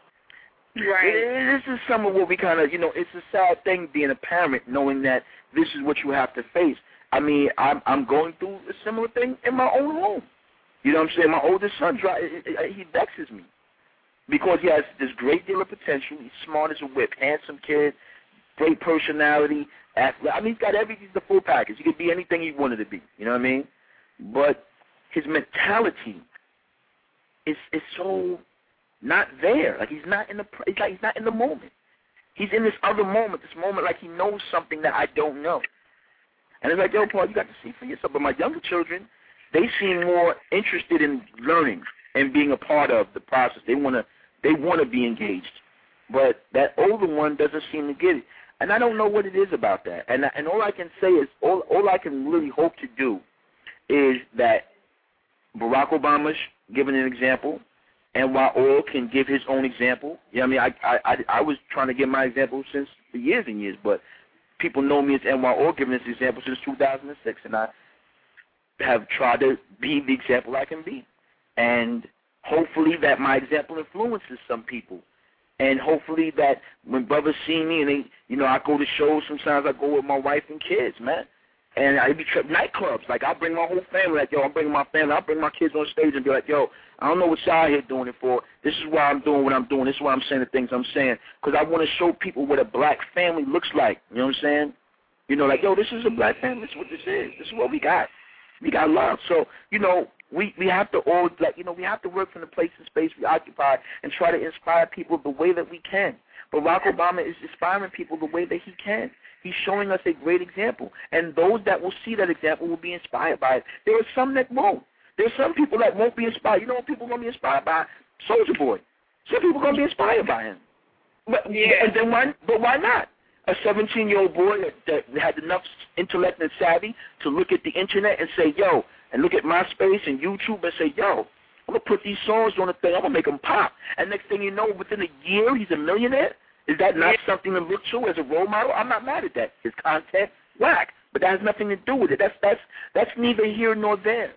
Right. This is some of what we kind of, it's a sad thing being a parent, knowing that this is what you have to face. I mean, I'm going through a similar thing in my own home. You know what I'm saying? My oldest son, he vexes me because he has this great deal of potential. He's smart as a whip, handsome kid, great personality. I mean, he's got everything, the full package. He could be anything he wanted to be. You know what I mean? But his mentality is so not there. Like he's not in the moment. He's in this other moment, this moment like he knows something that I don't know. And it's like, yo, Paul, you got to see for yourself. But my younger children, they seem more interested in learning and being a part of the process. They want to be engaged. But that older one doesn't seem to get it. And I don't know what it is about that. And all I can say is, all I can really hope to do is that Barack Obama's giving an example, and while Oil can give his own example. You know what I mean? I was trying to give my example since for years and years, but people know me as NY Oil giving this example since 2006, and I have tried to be the example I can be. And hopefully that my example influences some people. And hopefully that when brothers see me and they, I go to shows, sometimes I go with my wife and kids, man. And I be nightclubs. Like, I bring my whole family. Like, yo, I'm bringing my family. I'll bring my kids on stage and be like, yo, I don't know what y'all here doing it for. This is why I'm doing what I'm doing. This is why I'm saying the things I'm saying. Because I want to show people what a black family looks like. You know what I'm saying? Like, yo, this is a black family. This is what this is. This is what we got. We got love. So, we have to all, we have to work from the place and space we occupy and try to inspire people the way that we can. Barack Obama is inspiring people the way that he can. He's showing us a great example. And those that will see that example will be inspired by it. There are some that won't. There are some people that won't be inspired. You know what people are going to be inspired by? Soulja Boy. Some people are going to be inspired by him. But why not? A 17-year-old boy that had enough intellect and savvy to look at the internet and say, yo, and look at MySpace and YouTube and say, yo, I'm going to put these songs on the thing. I'm going to make them pop. And next thing you know, within a year, he's a millionaire. Is that not something to look to as a role model? I'm not mad at that. His content, whack. But that has nothing to do with it. That's neither here nor there.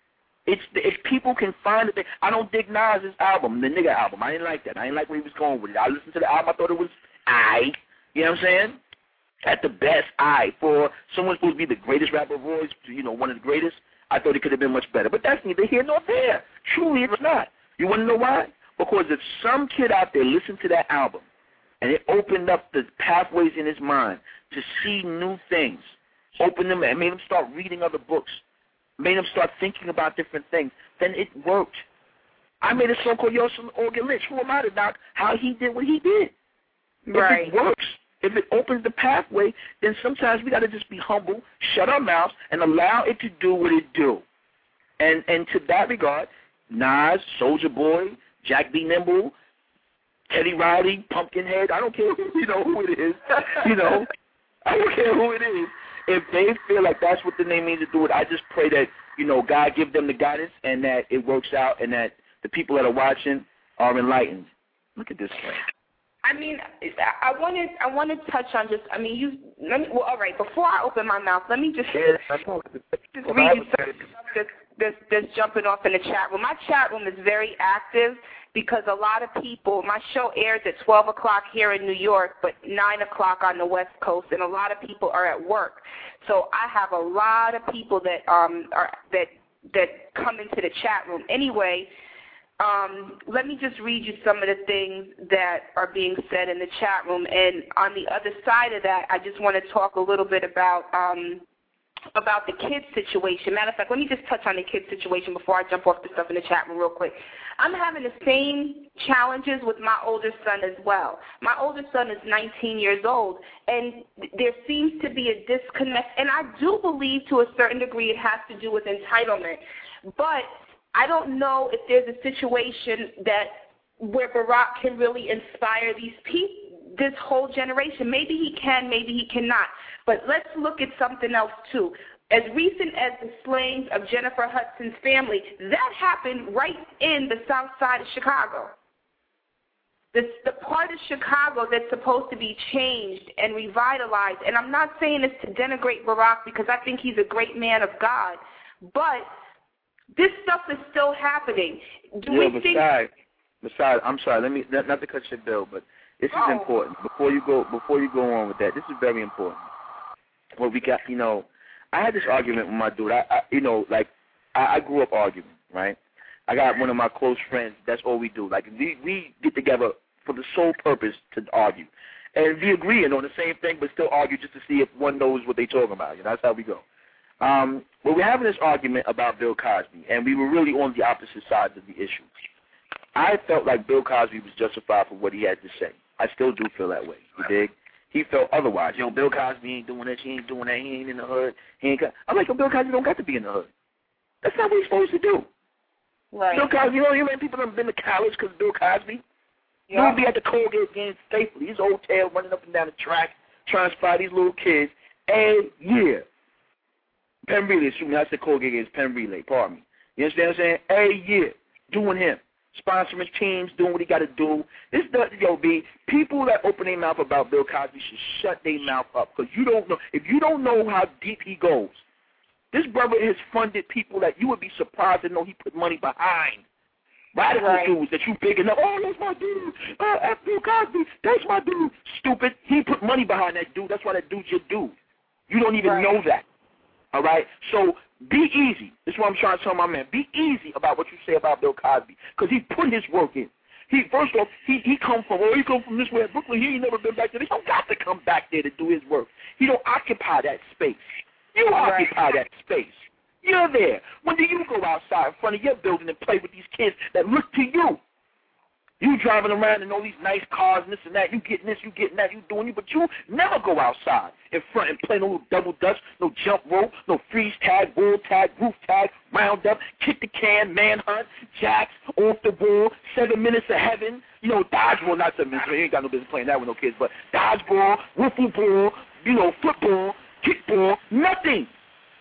If people can find it. I don't dig Nas' album, the nigga album. I didn't like that. I didn't like where he was going with it. I listened to the album. I thought it was aight. You know what I'm saying? At the best, for someone supposed to be the greatest rapper of all, one of the greatest, I thought it could have been much better. But that's neither here nor there. Truly, it's not. You want to know why? Because if some kid out there listened to that album, and it opened up the pathways in his mind to see new things, opened them and made him start reading other books, made him start thinking about different things, then it worked. I made a song called Yosem Organ Lynch. Who am I to knock how he did what he did? Right. If it works, if it opens the pathway, then sometimes we got to just be humble, shut our mouths, and allow it to do what it do. And to that regard, Nas, Soulja Boy, Jack B. Nimble, Teddy Riley, Pumpkinhead, I don't care who it is. I don't care who it is. If they feel like that's what the name means to do it, I just pray that, God give them the guidance and that it works out and that the people that are watching are enlightened. Look at this guy. I mean, I want to touch on just, all right, before I open my mouth, let me just read you something that's jumping off in the chat room. My chat room is very active because a lot of people, my show airs at 12 o'clock here in New York, but 9 o'clock on the West Coast, and a lot of people are at work. So I have a lot of people that that come into the chat room. Anyway, let me just read you some of the things that are being said in the chat room. And on the other side of that, I just want to talk a little bit about the kids situation. Matter of fact, let me just touch on the kids situation before I jump off the stuff in the chat room real quick. I'm having the same challenges with my older son as well. My older son is 19 years old, and there seems to be a disconnect. And I do believe to a certain degree it has to do with entitlement. But I don't know if there's a situation where Barack can really inspire these people, this whole generation. Maybe he can, maybe he cannot. But let's look at something else, too. As recent as the slayings of Jennifer Hudson's family, that happened right in the south side of Chicago. The part of Chicago that's supposed to be changed and revitalized. And I'm not saying this to denigrate Barack because I think he's a great man of God. But this stuff is still happening. Besides, I'm sorry. Let me not to cut your bill, but this is important. Before you go on with that, this is very important. Well, we got, I had this argument with my dude. I grew up arguing, right? I got one of my close friends. That's all we do. Like we get together for the sole purpose to argue, and we agreeing on the same thing, but still argue just to see if one knows what they talking about. That's how we go. Well, we're having this argument about Bill Cosby, and we were really on the opposite sides of the issue. I felt like Bill Cosby was justified for what he had to say. I still do feel that way. You dig? He felt otherwise. Bill Cosby ain't doing this. He ain't doing that. He ain't in the hood. I'm like, Bill Cosby don't got to be in the hood. That's not what he's supposed to do. Right. Bill Cosby, you know people have been to college because of Bill Cosby? Yeah. He would be at the Colgate game faithfully. His old tail running up and down the track, trying to spy these little kids. A year. Penn Relay, excuse me, I said Colgate games, Penn Relay, pardon me. You understand what I'm saying? A year. Doing him. Sponsoring teams, doing what he got to do. This does, people that open their mouth about Bill Cosby should shut their mouth up because you don't know. If you don't know how deep he goes, this brother has funded people that you would be surprised to know he put money behind. Radical dudes that you big enough. Oh, that's my dude. F. Bill Cosby, that's my dude. Stupid. He put money behind that dude. That's why that dude's your dude. You don't even know that. All right? So be easy. This is what I'm trying to tell my man. Be easy about what you say about Bill Cosby because he put his work in. First off, he come from this way at Brooklyn. He ain't never been back there. He don't got to come back there to do his work. He don't occupy that space. You occupy that space. You're there. When do you go outside in front of your building and play with these kids that look to you? You driving around in all these nice cars and this and that. You getting this, you getting that, you doing it. But you never go outside in front and play no little double dutch, no jump rope, no freeze tag, bull tag, roof tag, round up, kick the can, manhunt, jacks, off the ball, 7 minutes of heaven. Dodgeball, not 7 minutes. You ain't got no business playing that with no kids. But dodgeball, wiffle ball, football, kickball, nothing.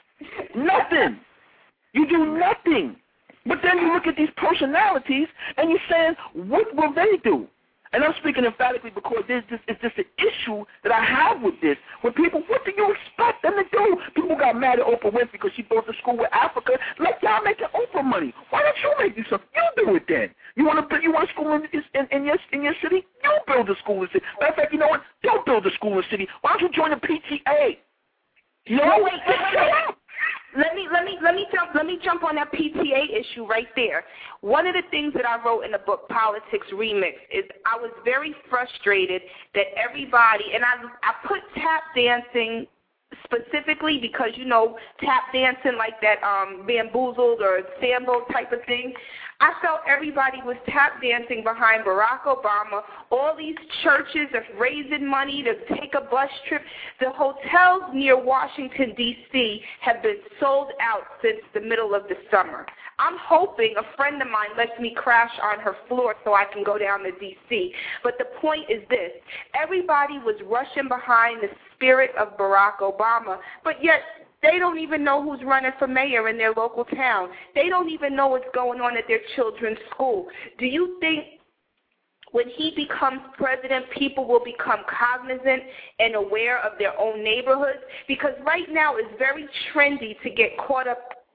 Nothing. You do nothing. But then you look at these personalities and you're saying, what will they do? And I'm speaking emphatically because it's just an issue that I have with this. When people, what do you expect them to do? People got mad at Oprah Winfrey because she built a school with Africa. Let y'all make your Oprah money. Why don't you make something? You do it then. You want a school in your city? You build a school in the city. Matter of fact, you know what? Don't build a school in the city. Why don't you join the PTA? Let me jump on that PTA issue right there. One of the things that I wrote in the book Politics Remix is I was very frustrated that everybody, and I put tap dancing specifically because tap dancing like that bamboozled or sambo type of thing. I felt everybody was tap dancing behind Barack Obama. All these churches are raising money to take a bus trip. The hotels near Washington, D.C. have been sold out since the middle of the summer. I'm hoping a friend of mine lets me crash on her floor so I can go down to D.C. But the point is this. Everybody was rushing behind the spirit of Barack Obama, but yet they don't even know who's running for mayor in their local town. They don't even know what's going on at their children's school. Do you think when he becomes president, people will become cognizant and aware of their own neighborhoods? Because right now it's very trendy to get caught up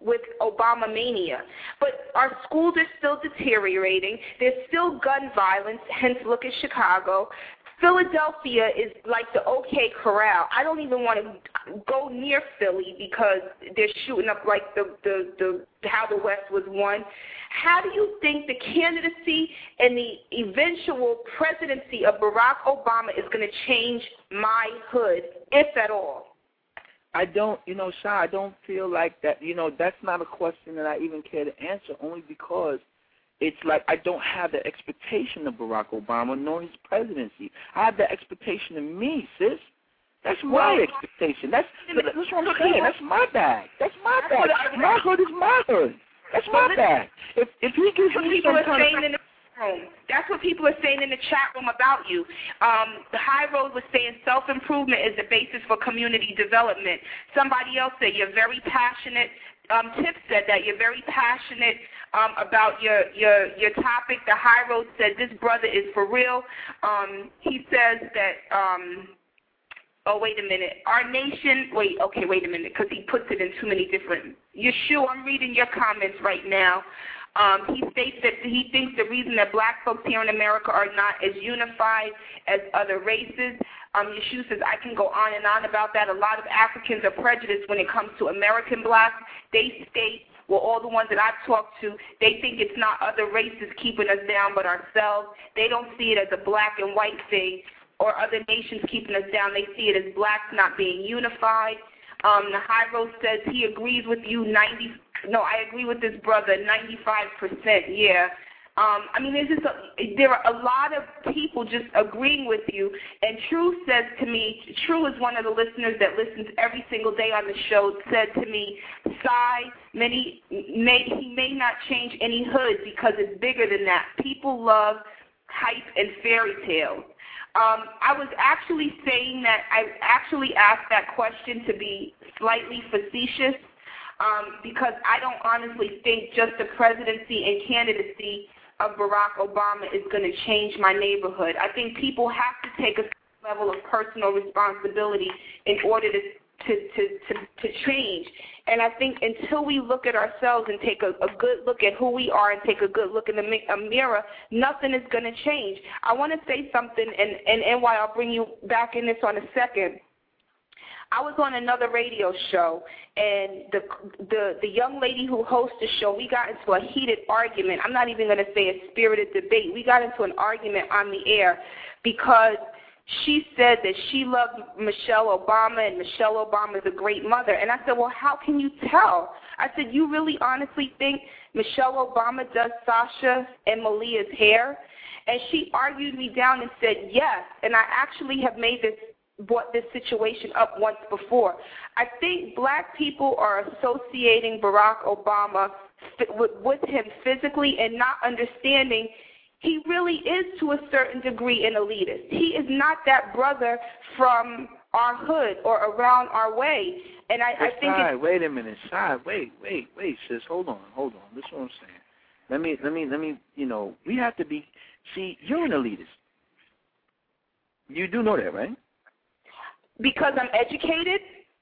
with Obama mania. But our schools are still deteriorating. There's still gun violence, hence look at Chicago. Philadelphia is like the OK Corral. I don't even want to go near Philly because they're shooting up like the how the West was won. How do you think the candidacy and the eventual presidency of Barack Obama is going to change my hood, if at all? I don't, Sha, I don't feel like that, that's not a question that I even care to answer, only because it's like I don't have the expectation of Barack Obama nor his presidency. I have the expectation of me, sis. That's my expectation. That's what I'm saying. That's my bag. That's my bag. My hood is my hood. That's my bag. If he gives me some kind of... That's what people are saying in the chat room about you. The High Road was saying self-improvement is the basis for community development. Somebody else said you're very passionate. Tip said that you're very passionate about your topic. The High Road said this brother is for real. He says that... oh, wait a minute. Our nation, wait a minute, because he puts it in too many different. Yeshua, I'm reading your comments right now. He states that he thinks the reason that black folks here in America are not as unified as other races. Yeshua says, I can go on and on about that. A lot of Africans are prejudiced when it comes to American blacks. They state, well, all the ones that I've talked to, they think it's not other races keeping us down but ourselves. They don't see it as a black and white thing or other nations keeping us down. They see it as blacks not being unified. The High Road says he agrees with you I agree with this brother 95%, yeah. I mean, there are a lot of people just agreeing with you. And True says to me, True is one of the listeners that listens every single day on the show, said to me, he may not change any hood because it's bigger than that. People love hype and fairy tales. I was actually saying that I actually asked that question to be slightly facetious because I don't honestly think just the presidency and candidacy of Barack Obama is going to change my neighborhood. I think people have to take a level of personal responsibility in order to change. And I think until we look at ourselves and take a good look at who we are and take a good look in the mirror, nothing is going to change. I want to say something, and NY, I'll bring you back in this on a second. I was on another radio show, and the young lady who hosts the show, we got into a heated argument. I'm not even going to say a spirited debate. We got into an argument on the air because she said that she loved Michelle Obama and Michelle Obama is a great mother. And I said, well, how can you tell? I said, you really honestly think Michelle Obama does Sasha and Malia's hair? And she argued me down and said, yes. And I actually have brought this situation up once before. I think black people are associating Barack Obama with him physically and not understanding he really is, to a certain degree, an elitist. He is not that brother from our hood or around our way. And I think wait a minute, wait, sis, hold on. This is what I'm saying. Let me, we have to be, see, you're an elitist. You do know that, right? Because I'm educated?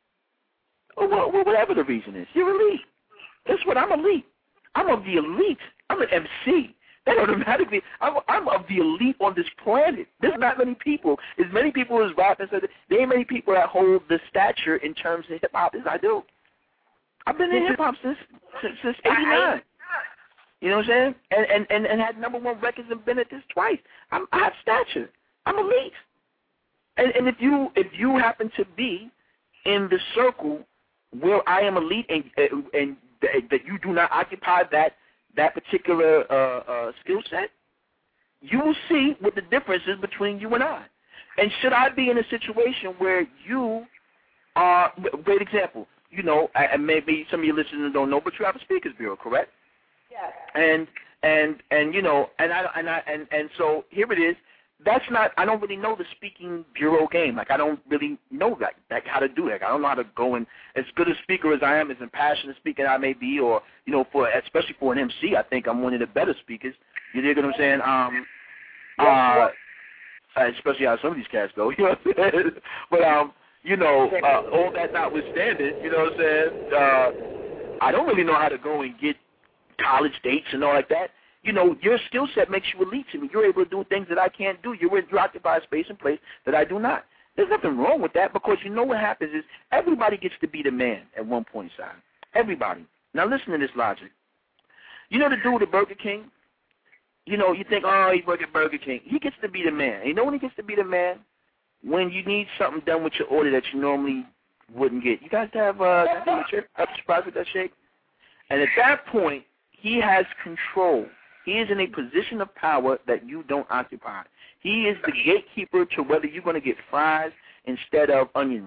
Well, whatever the reason is, you're elite. That's what I'm elite. I'm of the elite. I'm an MC. That automatically, I'm of the elite on this planet. There's not many people. As many people as rap and said, there ain't many people that hold the stature in terms of hip-hop as I do. I've been in hip-hop since 89. You know what I'm saying? And had #1 records and been at this twice. I have stature. I'm elite. And if you happen to be in the circle where I am elite and that you do not occupy that particular skill set, you will see what the difference is between you and I. And should I be in a situation where you are, great example, and maybe some of your listeners don't know, but you have a speakers bureau, correct? Yes. And so here it is. That's not, I don't really know the speaking bureau game. Like, I don't really know that how to do that. I don't know how to go and, as good a speaker as I am, as impassioned a speaker I may be, or, especially for an MC, I think I'm one of the better speakers. You dig what I'm saying? Especially how some of these cats go, you know what I'm saying? But, all that notwithstanding, you know what I'm saying? I don't really know how to go and get college dates and all like that. You know, your skill set makes you elite to me. You're able to do things that I can't do. You occupy a space and place that I do not. There's nothing wrong with that, because you know what happens is everybody gets to be the man at one point in time. Everybody. Now listen to this logic. You know the dude at Burger King? You know, you think, oh, he's working at Burger King. He gets to be the man. And you know when he gets to be the man? When you need something done with your order that you normally wouldn't get. You guys have I'm surprised with that shake? And at that point, he has control. He is in a position of power that you don't occupy. He is the gatekeeper to whether you're going to get fries instead of onion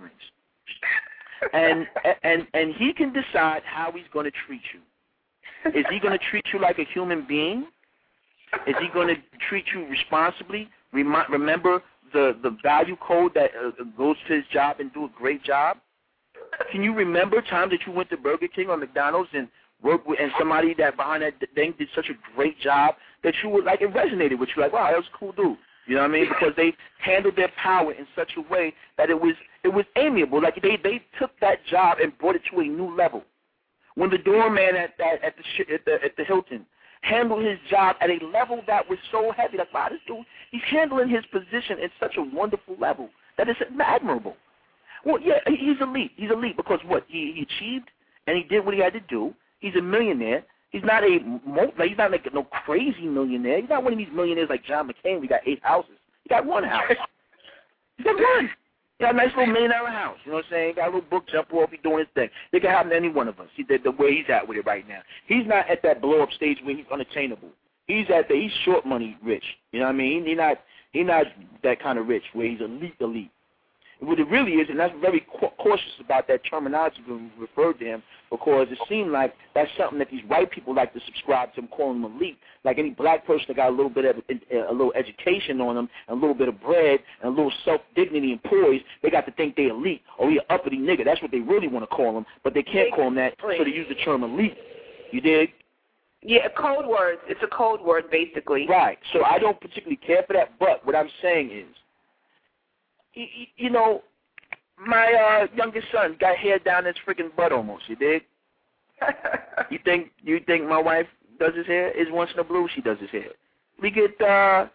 rings. And he can decide how he's going to treat you. Is he going to treat you like a human being? Is he going to treat you responsibly? Remember the value code that goes to his job and do a great job? Can you remember times that you went to Burger King or McDonald's and worked with, and somebody that behind that thing did such a great job that you were like, it resonated with you, like, wow, that was a cool dude. You know what I mean? Because they handled their power in such a way that it was amiable. Like they took that job and brought it to a new level. When the doorman at the Hilton handled his job at a level that was so heavy, like, wow, this dude, he's handling his position in such a wonderful level that it's admirable. Well, yeah, he's elite. He's elite because what? He achieved and he did what he had to do. He's a millionaire. He's not he's not like no crazy millionaire. He's not one of these millionaires like John McCain. We got 8 houses. He got 1 house. He got one. He got a nice little $1 million house. You know what I'm saying? He got a little book jump off. He's doing his thing. It can happen to any one of us. The way he's at with it right now. He's not at that blow up stage where he's unattainable. He's short money rich. You know what I mean? He's not that kind of rich where he's elite. What it really is, and that's very cautious about that terminology when we referred to him, because it seemed like that's something that these white people like to subscribe to him, calling him elite. Like any black person that got a little bit of a little education on them, and a little bit of bread, and a little self-dignity and poise, they got to think they elite, or he an uppity nigga. That's what they really want to call him, but they can't call him that, so they use the term elite. You dig? Yeah, code words. It's a code word, basically. Right. So I don't particularly care for that, but what I'm saying is, you know, my youngest son got hair down his freaking butt almost. You dig? You think my wife does his hair? Is once in a blue she does his hair. We get my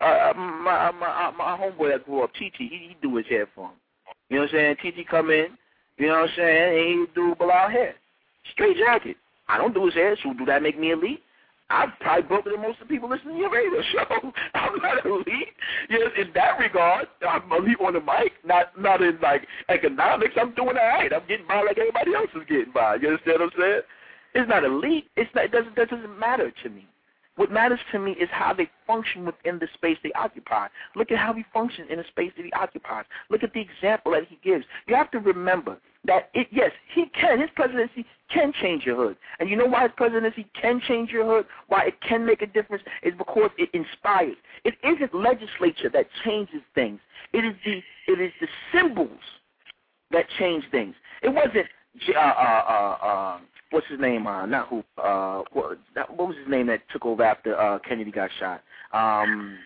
homeboy that grew up, TT. He do his hair for him. You know what I'm saying? TT come in. You know what I'm saying? And he do Bilal hair, straight jacket. I don't do his hair, so do that make me elite? I've probably broken than most of the people listening to your radio show. I'm not elite. Yes, in that regard, I'm elite on the mic, not in, like, economics. I'm doing all right. I'm getting by like everybody else is getting by. You understand what I'm saying? It's not elite. It doesn't matter to me. What matters to me is how they function within the space they occupy. Look at how he functions in the space that he occupies. Look at the example that he gives. You have to remember that, yes, he can. His presidency can change your hood. And you know why his presidency can change your hood? Why it can make a difference is because it inspires. It isn't legislature that changes things. It is the symbols that change things. It wasn't what's his name? Not who. What was his name that took over after Kennedy got shot? I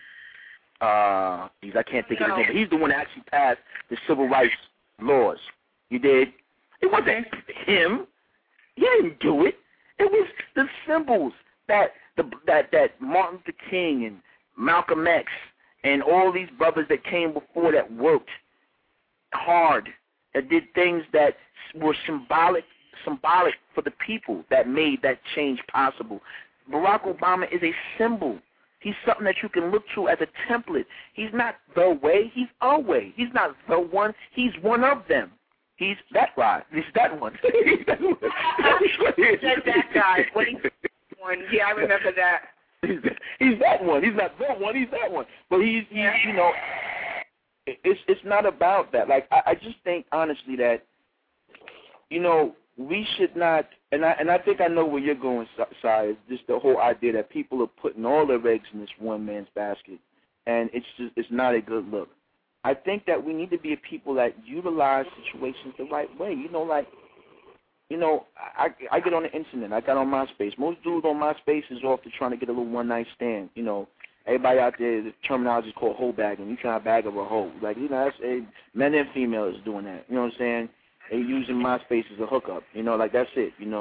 can't think of his name. But he's the one that actually passed the civil rights laws. You did. It wasn't him. He didn't do it. It was the symbols that Martin Luther King and Malcolm X and all these brothers that came before that worked hard, that did things that were symbolic for the people that made that change possible. Barack Obama is a symbol. He's something that you can look to as a template. He's not the way. He's a way. He's not the one. He's one of them. He's that guy. He's that one. He's that one. that guy. What he's one. Yeah, I remember that. He's that one. He's not the one. He's that one. But he's you know, it's not about that. Like I just think honestly that, you know, we should not, and I think I know where you're going, Si, just the whole idea that people are putting all their eggs in this one man's basket, and it's not a good look. I think that we need to be a people that utilize situations the right way. You know, like, you know, I get on the internet. I got on MySpace. Most dudes on MySpace is off to trying to get a little one-night stand. You know, everybody out there, the terminology is called hoe bagging. You trying to bag of a hoe. Like, you know, that's men and females doing that. You know what I'm saying? They using MySpace as a hookup. You know, like, that's it, you know.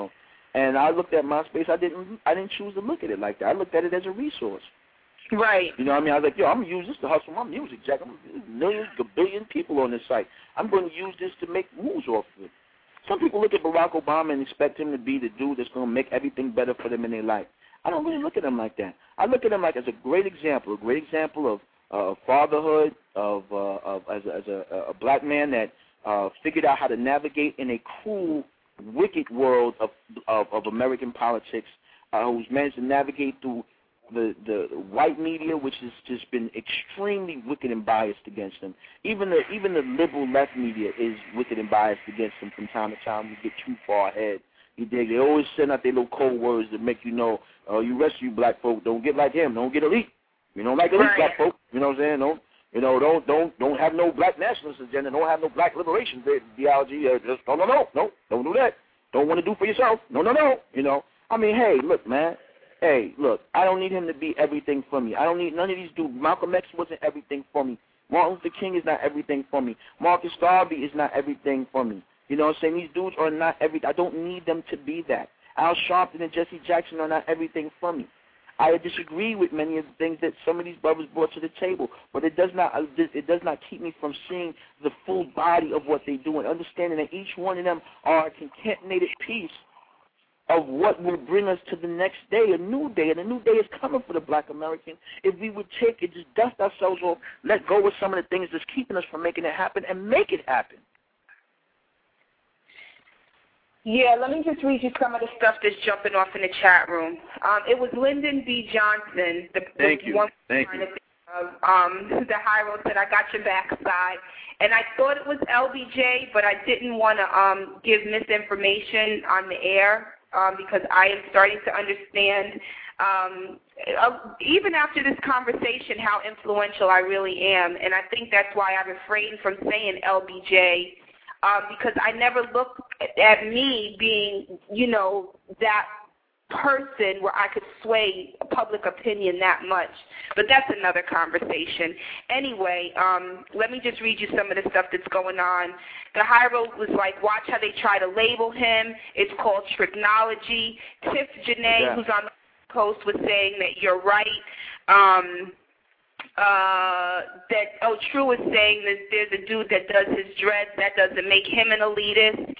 And I looked at MySpace. I didn't choose to look at it like that. I looked at it as a resource. Right. You know what I mean? I was like, yo, I'm going to use this to hustle my music, Jack. There's millions, billion people on this site. I'm going to use this to make moves off of it. Some people look at Barack Obama and expect him to be the dude that's going to make everything better for them in their life. I don't really look at him like that. I look at him like as a great example of fatherhood, as a black man that figured out how to navigate in a cruel, wicked world of American politics, who's managed to navigate through the white media, which has just been extremely wicked and biased against him. Even the liberal left media is wicked and biased against him from time to time. We get too far ahead. You dig? They always send out their little code words that make you know, you rest of you black folk, don't get like him, don't get elite. You don't like elite black folk. You know what I'm saying? Don't have no black nationalist agenda. Don't have no black liberation ideology. Just don't do that. Don't want to do for yourself. No. You know. I mean, hey, look, man. Hey, look, I don't need him to be everything for me. I don't need none of these dudes. Malcolm X wasn't everything for me. Martin Luther King is not everything for me. Marcus Garvey is not everything for me. You know what I'm saying? These dudes are not everything. I don't need them to be that. Al Sharpton and Jesse Jackson are not everything for me. I disagree with many of the things that some of these brothers brought to the table, but it does not keep me from seeing the full body of what they do and understanding that each one of them are a concatenated piece of what will bring us to the next day, a new day. And a new day is coming for the black American if we would take it, just dust ourselves off, let go of some of the things that's keeping us from making it happen and make it happen. Yeah, let me just read you some of the stuff that's jumping off in the chat room. It was Lyndon B. Johnson, the one the High Road said, I got your backside. And I thought it was LBJ, but I didn't want to give misinformation on the air because I am starting to understand, even after this conversation, how influential I really am. And I think that's why I refrained from saying LBJ, because I never looked at me being, that person where I could sway public opinion that much. But that's another conversation. Anyway, let me just read you some of the stuff that's going on. The High Road was like, watch how they try to label him. It's called tricknology. Tiff Janae, who's on the coast, was saying that you're right. True is saying that there's a dude that does his dreads. That doesn't make him an elitist.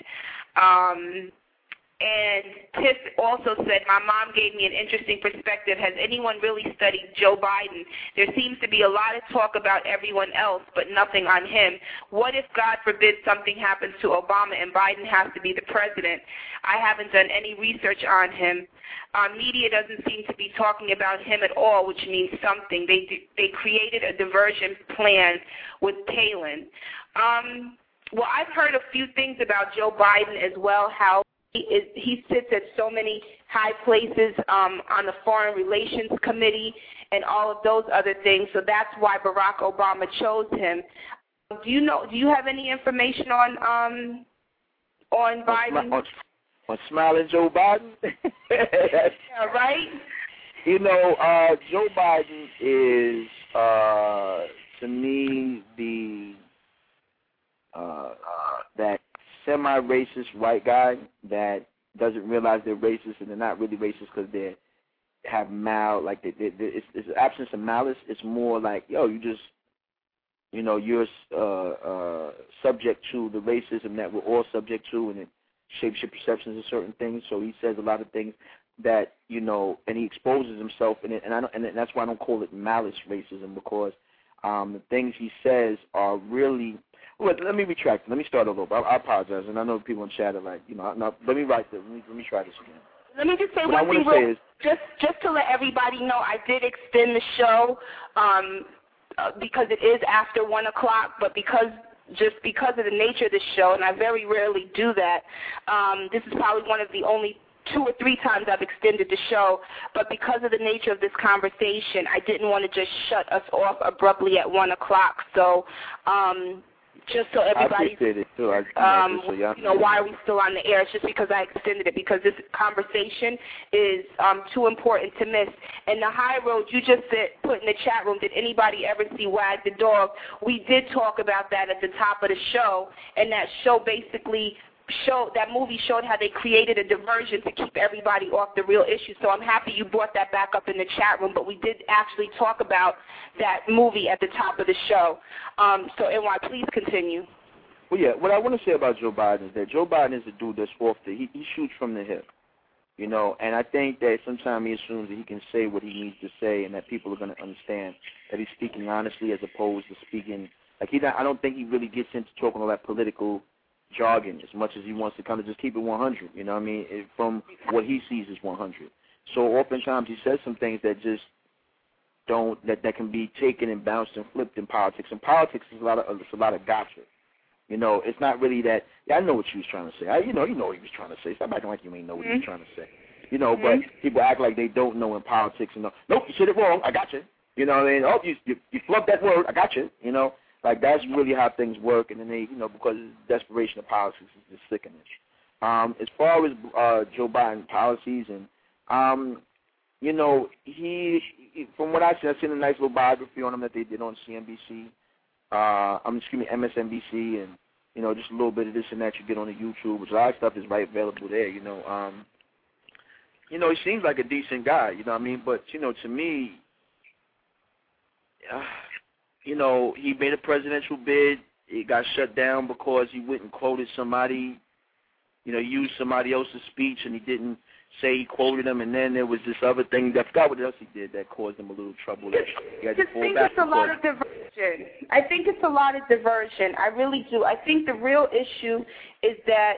And Tiff also said, my mom gave me an interesting perspective. Has anyone really studied Joe Biden? There seems to be a lot of talk about everyone else, but nothing on him. What if, God forbid, something happens to Obama and Biden has to be the president? I haven't done any research on him. Media doesn't seem to be talking about him at all, which means something. They created a diversion plan with Palin. Well, I've heard a few things about Joe Biden as well, how he sits at so many high places on the Foreign Relations Committee and all of those other things. So that's why Barack Obama chose him. Do you have any information on Biden? On smiling Joe Biden? Yeah, right? Joe Biden is to me that semi-racist white guy that doesn't realize they're racist, and they're not really racist because they have it's an absence of malice. It's more like, you're subject to the racism that we're all subject to, and it shapes your perceptions of certain things. So he says a lot of things that, and he exposes himself in it, and that's why I don't call it malice racism, because the things he says are really. Well, let me retract. Let me start all over. I apologize, and I know people in chat are like, let me write this. Let me try this again. Let me just say one thing, just to let everybody know, I did extend the show because it is after 1 o'clock, but because of the nature of the show, and I very rarely do that, this is probably one of the only 2 or 3 times I've extended the show, but because of the nature of this conversation, I didn't want to just shut us off abruptly at 1 o'clock. So, just so everybody, why are we still on the air? It's just because I extended it, because this conversation is too important to miss. And the High Road, you just put in the chat room, did anybody ever see Wag the Dog? We did talk about that at the top of the show, and that show basically movie showed how they created a diversion to keep everybody off the real issue. So I'm happy you brought that back up in the chat room, but we did actually talk about that movie at the top of the show. So, NY, please continue. Well, yeah, what I want to say about Joe Biden is that Joe Biden is a dude that's he shoots from the hip, you know, and I think that sometimes he assumes that he can say what he needs to say and that people are going to understand that he's speaking honestly as opposed to speaking, I don't think he really gets into talking all that political jargon as much as he wants to kind of just keep it 100, you know what I mean, from what he sees as 100. So oftentimes he says some things that just that can be taken and bounced and flipped in politics. And politics is a lot of gotcha. You know, it's not really that. Yeah, I know what you was trying to say. You know what he was trying to say. Stop acting like you ain't know what he was trying to say. You know, but people act like they don't know in politics. And nope, you said it wrong. I got you. You know what I mean? Oh, you flubbed that word. I got you. You know, like that's really how things work. And then they, you know, because of the desperation of politics is just sickening. As far as Joe Biden policies and you know, he from what I've seen a nice little biography on him that they did on CNBC. MSNBC, and you know, just a little bit of this and that you get on the YouTube, which a lot of stuff is right available there. You know, he seems like a decent guy. You know what I mean? But you know, to me, you know, he made a presidential bid. It got shut down because he went and quoted somebody. You know, used somebody else's speech, and he didn't say he quoted him, and then there was this other thing. I forgot what else he did that caused him a little trouble. I just think it's a lot of diversion. I think it's a lot of diversion. I really do. I think the real issue is that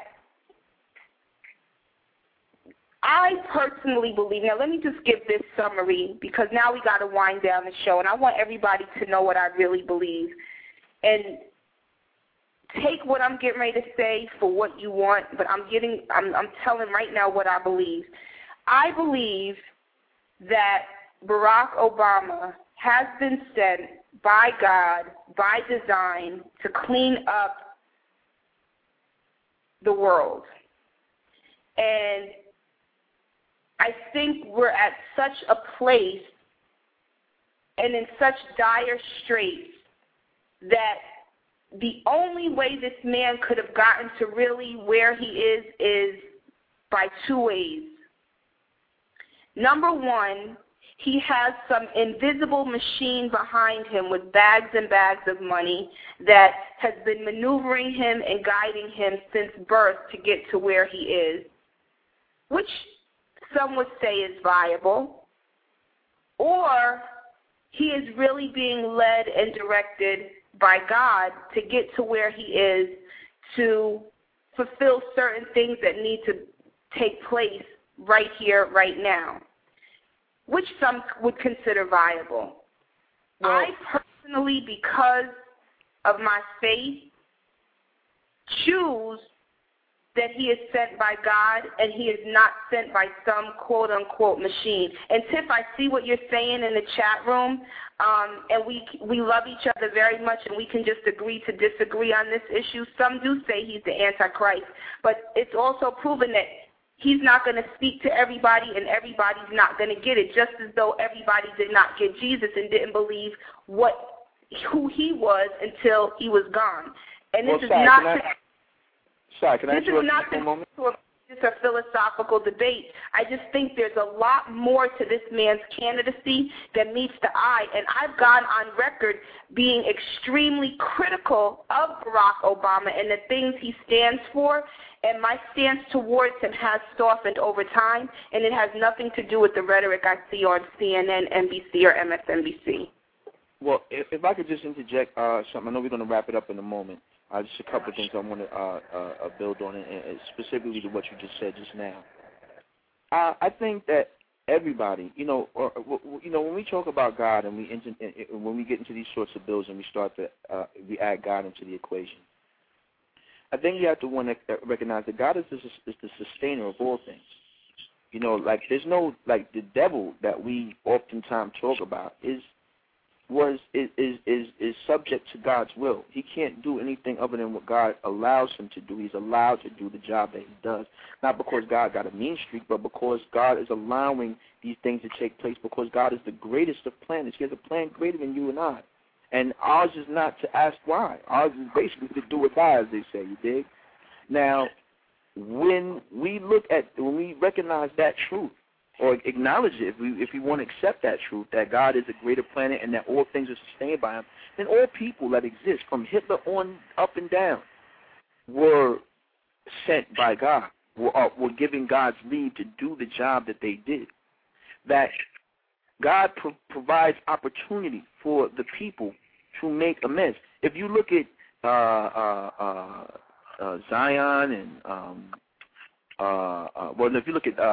I personally believe, now let me just give this summary because now we got to wind down the show, and I want everybody to know what I really believe. And take what I'm getting ready to say for what you want, but I'm telling right now what I believe. I believe that Barack Obama has been sent by God, by design, to clean up the world. And I think we're at such a place and in such dire straits that the only way this man could have gotten to really where he is by two ways. Number one, he has some invisible machine behind him with bags and bags of money that has been maneuvering him and guiding him since birth to get to where he is, which some would say is viable. Or he is really being led and directed by God to get to where he is to fulfill certain things that need to take place right here, right now, which some would consider viable. Well, I personally, because of my faith, choose that he is sent by God and he is not sent by some quote-unquote machine. And Tiff, I see what you're saying in the chat room, and we love each other very much, and we can just agree to disagree on this issue. Some do say he's the Antichrist, but it's also proven that he's not going to speak to everybody and everybody's not going to get it, just as though everybody did not get Jesus and didn't believe who he was until he was gone. And this is not... Can I interrupt you for a moment? It's a philosophical debate. I just think there's a lot more to this man's candidacy than meets the eye. And I've gone on record being extremely critical of Barack Obama and the things he stands for. And my stance towards him has softened over time. And it has nothing to do with the rhetoric I see on CNN, NBC, or MSNBC. Well, if I could just interject something. I know we're going to wrap it up in a moment. Just a couple of things I want to build on, and specifically to what you just said just now. I think that everybody, when we talk about God and when we get into these sorts of bills and we start to we add God into the equation, I think you have to recognize that God is the sustainer of all things. You know, like there's no the devil that we oftentimes talk about is subject to God's will. He can't do anything other than what God allows him to do. He's allowed to do the job that he does, not because God got a mean streak, but because God is allowing these things to take place, because God is the greatest of planners. He has a plan greater than you and I. And ours is not to ask why. Ours is basically to do or die, as they say, you dig? Now, when we recognize that truth or acknowledge it, if we want to accept that truth, that God is a greater planet and that all things are sustained by him, then all people that exist, from Hitler on up and down, were sent by God, were given God's leave to do the job that they did. That God provides opportunity for the people to make amends. If you look at Zion and if you look at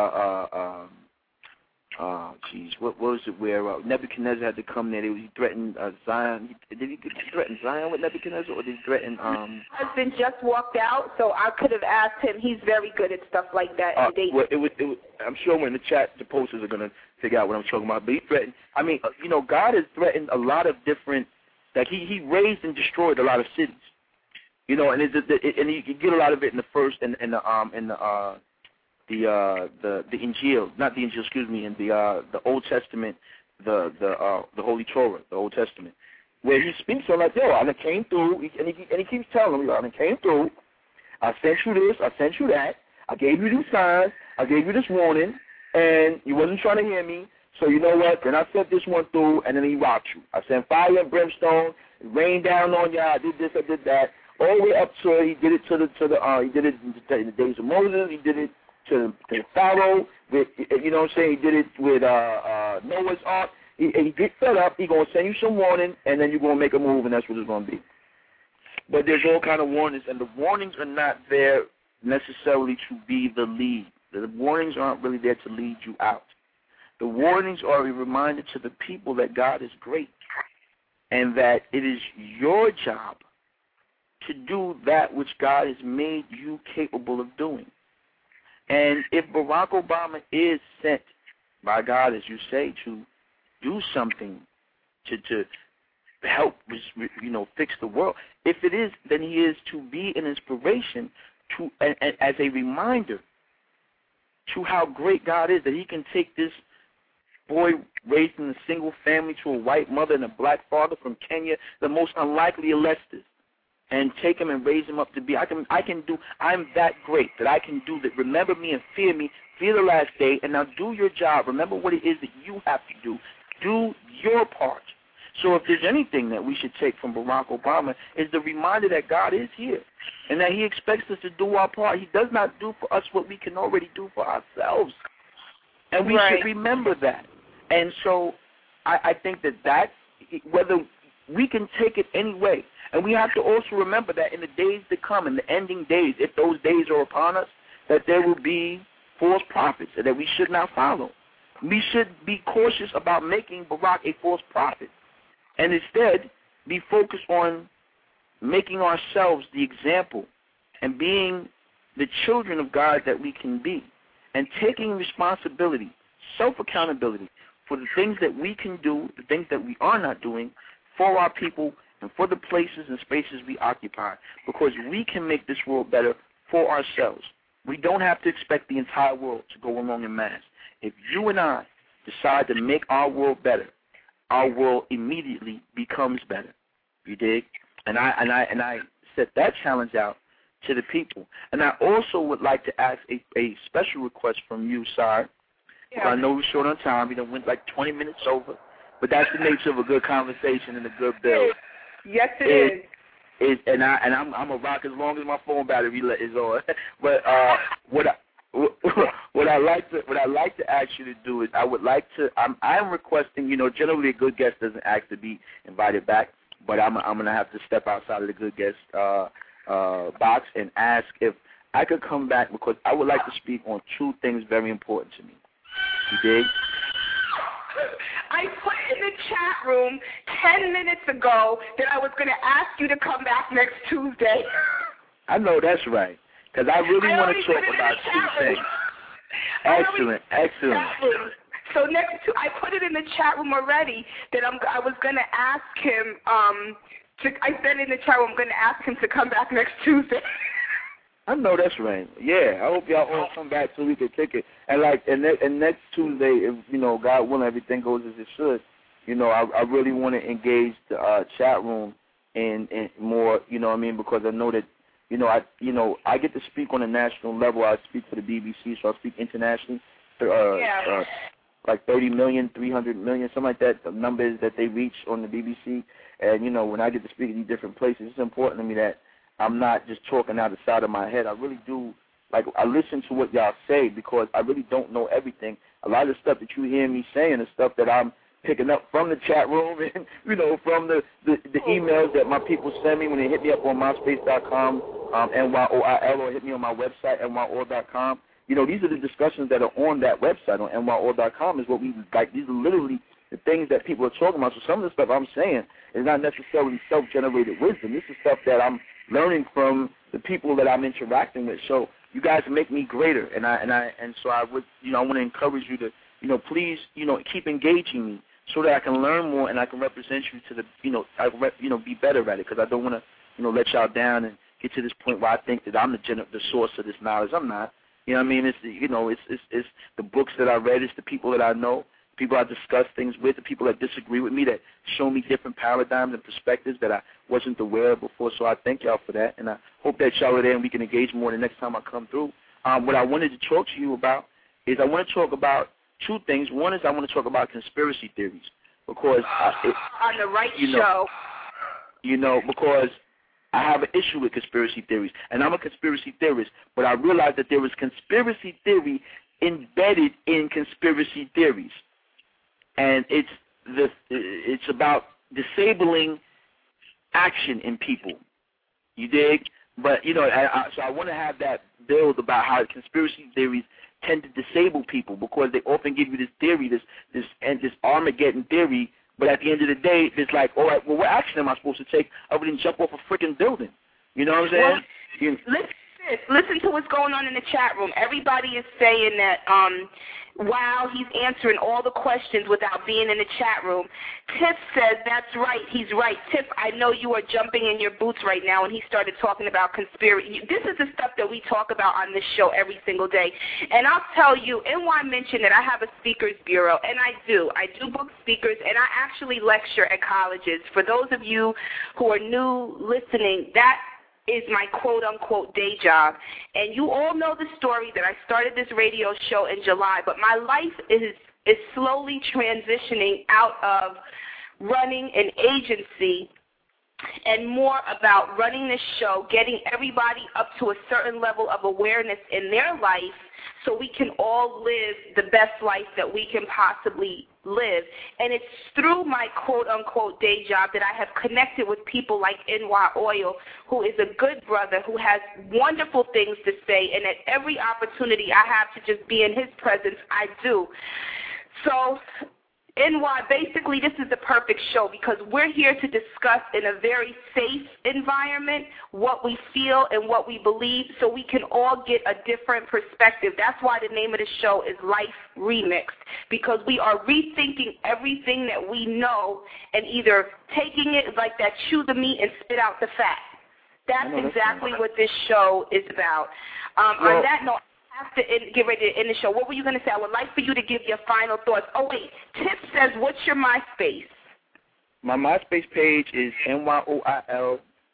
what was it where Nebuchadnezzar had to come there? He threatened Zion. Did he threaten Zion with Nebuchadnezzar, or did he threaten? My husband just walked out, so I could have asked him. He's very good at stuff like that. Well, it was, I'm sure when the chat, the posters are going to figure out what I'm talking about. But he threatened. I mean, God has threatened a lot of different. Like he raised and destroyed a lot of cities. And and you get a lot of it in the first the Injil, not the Injil, excuse me, in the Old Testament, the Holy Torah, the Old Testament, where he speaks on like, yo, I came through, and he keeps telling them, I came through, I sent you this, I sent you that, I gave you these signs, I gave you this warning, and you wasn't trying to hear me, so you know what, then I sent this one through, and then he rocked you. I sent fire and brimstone, it rained down on you, I did this, I did that, all the way up to, he did it he did it in the days of Moses, he did it to Pharaoh, with, you know what I'm saying? He did it with Noah's Ark. He get fed up, he's going to send you some warning, and then you're going to make a move, and that's what it's going to be. But there's all kind of warnings, and the warnings are not there necessarily to be the lead. The warnings aren't really there to lead you out. The warnings are a reminder to the people that God is great, and that it is your job to do that which God has made you capable of doing. And if Barack Obama is sent by God, as you say, to do something to help, fix the world, if it is, then he is to be an inspiration to, as a reminder to how great God is, that he can take this boy raised in a single family to a white mother and a black father from Kenya, the most unlikely of Lesters, and take him and raise him up to be. I'm that great that I can do that. Remember me and fear the last day, and now do your job. Remember what it is that you have to do. Do your part. So if there's anything that we should take from Barack Obama, is the reminder that God is here and that he expects us to do our part. He does not do for us what we can already do for ourselves. And we should remember that. And so I think that whether we can take it any way, and we have to also remember that in the days to come, in the ending days, if those days are upon us, that there will be false prophets and that we should not follow. We should be cautious about making Barack a false prophet and instead be focused on making ourselves the example and being the children of God that we can be, and taking responsibility, self-accountability for the things that we can do, the things that we are not doing for our people and for the places and spaces we occupy, because we can make this world better for ourselves. We don't have to expect the entire world to go along in mass. If you and I decide to make our world better, our world immediately becomes better. You dig? And I set that challenge out to the people. And I also would like to ask a special request from you, Sar. Yeah. I know we're short on time. We done went like 20 minutes over, but that's the nature of a good conversation and a good build. Yes, it is. And I'm a rock as long as my phone battery is on. But what I like to ask you to do is I'm requesting, generally a good guest doesn't ask to be invited back, but I'm gonna have to step outside of the good guest box and ask if I could come back, because I would like to speak on two things very important to me. You dig? I put in the chat room 10 minutes ago that I was going to ask you to come back next Tuesday. I know that's right, because I really want to talk about two things. Excellent. So I put it in the chat room already that I was going to ask him. I said in the chat room I'm going to ask him to come back next Tuesday. I know that's right. Yeah, I hope y'all all come back so we can take it. And next Tuesday, if God willing, everything goes as it should. I really want to engage the chat room and more. Because I know that I get to speak on a national level. I speak for the BBC, so I speak internationally. Like 30 million, 300 million, something like that, the numbers that they reach on the BBC. And, when I get to speak in these different places, it's important to me that I'm not just talking out the side of my head. I really do, I listen to what y'all say because I really don't know everything. A lot of the stuff that you hear me saying is stuff that I'm picking up from the chat room and, from the emails that my people send me when they hit me up on myspace.com, NYOIL, or hit me on my website, nyoil.com. These are the discussions that are on that website, on nyoil.com, is what we like. These are literally the things that people are talking about. So some of the stuff I'm saying is not necessarily self-generated wisdom. This is stuff that I'm learning from the people that I'm interacting with. So you guys make me greater, and so I would, I want to encourage you to, please, keep engaging me so that I can learn more and I can represent you to the, be better at it, because I don't want to, let y'all down and get to this point where I think that I'm the source of this knowledge. I'm not. You know what I mean? It's the books that I read. It's the people that I know, people I discuss things with, the people that disagree with me, that show me different paradigms and perspectives that I wasn't aware of before. So I thank y'all for that, and I hope that y'all are there and we can engage more the next time I come through. What I wanted to talk to you about is I want to talk about two things. One is I want to talk about conspiracy theories, because on the right show. Because I have an issue with conspiracy theories, and I'm a conspiracy theorist, but I realize that there is conspiracy theory embedded in conspiracy theories, and it's about disabling action in people. You dig? But, so I want to have that build about how conspiracy theories tend to disable people, because they often give you this theory, this Armageddon theory. But at the end of the day, it's like, all right, well, what action am I supposed to take other than jump off a freaking building? You know what I'm saying? Listen to what's going on in the chat room. Everybody is saying that wow, he's answering all the questions without being in the chat room. Tiff says, that's right, he's right. Tiff, I know you are jumping in your boots right now, and he started talking about conspiracy. This is the stuff that we talk about on this show every single day. And I'll tell you, NY mentioned that I have a speakers bureau, and I do. I do book speakers, and I actually lecture at colleges. For those of you who are new listening, that is my quote-unquote day job. And you all know the story that I started this radio show in July, but my life is slowly transitioning out of running an agency and more about running this show, getting everybody up to a certain level of awareness in their life so we can all live the best life that we can possibly live. And it's through my quote-unquote day job that I have connected with people like NY Oil, who is a good brother, who has wonderful things to say, and at every opportunity I have to just be in his presence, I do. So NY, basically this is the perfect show because we're here to discuss in a very safe environment what we feel and what we believe so we can all get a different perspective. That's why the name of the show is Life Remixed, because we are rethinking everything that we know and either taking it like that, chew the meat and spit out the fat. That's exactly what this show is about. On that note, have to get ready to end the show. What were you going to say? I would like for you to give your final thoughts. Oh, wait. Tip says, what's your MySpace? My MySpace page is NYOIL,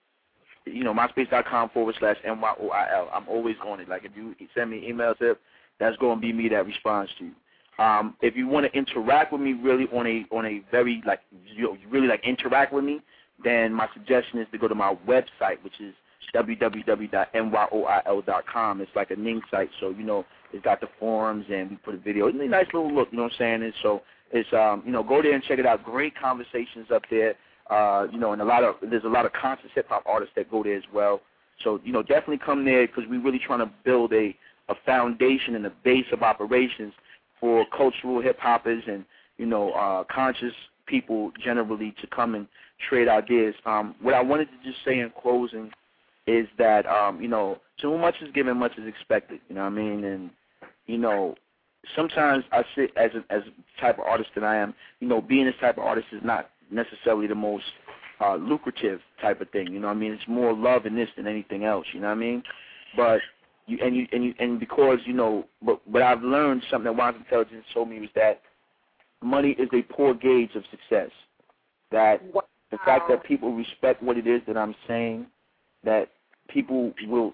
myspace.com/NYOIL. I'm always on it. Like, if you send me emails, that's going to be me that responds to you. If you want to interact with me really on a very, like, you really, like, interact with me, then my suggestion is to go to my website, which is www.nyoil.com. It's like a Ning site, so it's got the forums and we put a video. It's a nice little look, you know what I'm saying? And so it's go there and check it out. Great conversations up there. And there's a lot of conscious hip hop artists that go there as well. So definitely come there because we're really trying to build a foundation and a base of operations for cultural hip hoppers and conscious people generally to come and trade ideas. What I wanted to just say in closing is that, too much is given, much is expected, you know what I mean? And, sometimes I sit as a type of artist that I am, being this type of artist is not necessarily the most lucrative type of thing, you know what I mean? It's more love in this than anything else, you know what I mean? But, because, but I've learned something that Wise Intelligence told me was that money is a poor gauge of success. That the fact that people respect what it is that I'm saying, that people will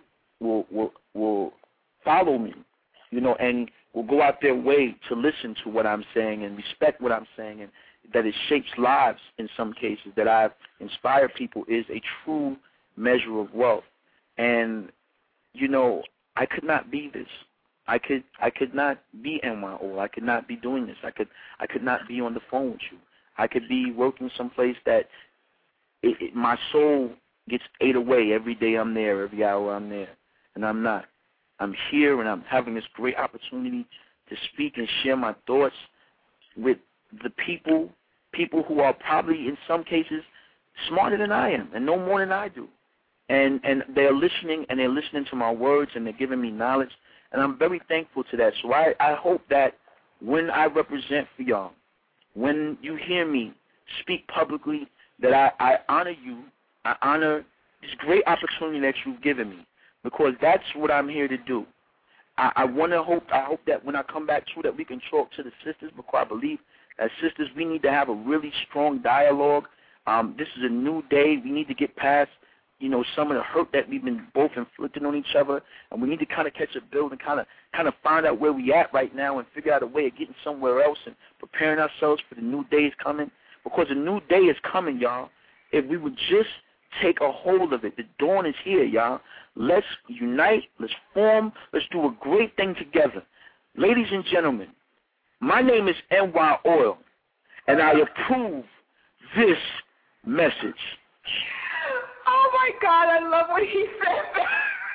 follow me, and will go out their way to listen to what I'm saying and respect what I'm saying, and that it shapes lives in some cases, that I've inspired people, is a true measure of wealth. And, I could not be this. I could not be NYO. I could not be doing this. I could not be on the phone with you. I could be working someplace that my soul gets ate away every day I'm there, every hour I'm there, and I'm not. I'm here, and I'm having this great opportunity to speak and share my thoughts with the people who are probably in some cases smarter than I am and know more than I do. And they're listening, and they're listening to my words, and they're giving me knowledge, and I'm very thankful to that. So I hope that when I represent for y'all, when you hear me speak publicly, that I honor you, I honor this great opportunity that you've given me, because that's what I'm here to do. I hope that when I come back to that we can talk to the sisters, because I believe as sisters we need to have a really strong dialogue. This is a new day. We need to get past some of the hurt that we've been both inflicting on each other, and we need to kind of catch a build and kind of find out where we at right now and figure out a way of getting somewhere else and preparing ourselves for the new days coming, because a new day is coming, y'all. If we would just take a hold of it, the dawn is here, y'all. Let's unite, let's form, let's do a great thing together. Ladies and gentlemen, my name is NY Oil, and I approve this message. Oh, my God, I love what he said.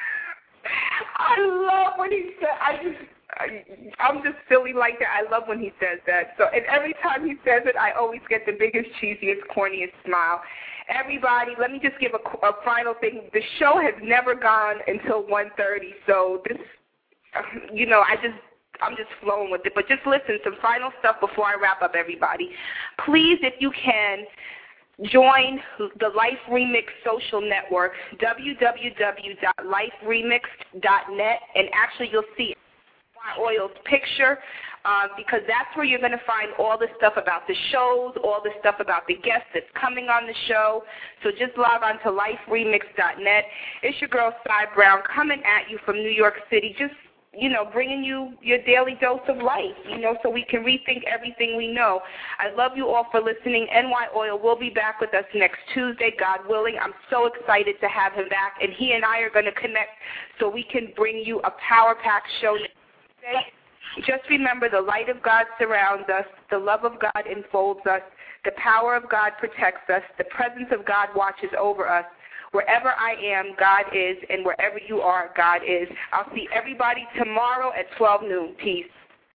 I love what he said. I'm just silly like that. I love when he says that. So, and every time he says it, I always get the biggest, cheesiest, corniest smile. Everybody, let me just give a final thing. The show has never gone until 1:30, so this, I'm just flowing with it. But just listen, some final stuff before I wrap up, everybody. Please, if you can, join the Life Remix social network, www.liferemixed.net, and actually you'll see Oil's picture, because that's where you're going to find all the stuff about the shows, all the stuff about the guests that's coming on the show. So just log on to liferemixed.net. It's your girl, Cy Brown, coming at you from New York City, just bringing you your daily dose of life, so we can rethink everything we know. I love you all for listening. NY Oil will be back with us next Tuesday, God willing. I'm so excited to have him back, and he and I are going to connect so we can bring you a power-packed show next Tuesday. Just remember, the light of God surrounds us, the love of God enfolds us, the power of God protects us, the presence of God watches over us. Wherever I am, God is, and wherever you are, God is. I'll see everybody tomorrow at 12 noon. Peace.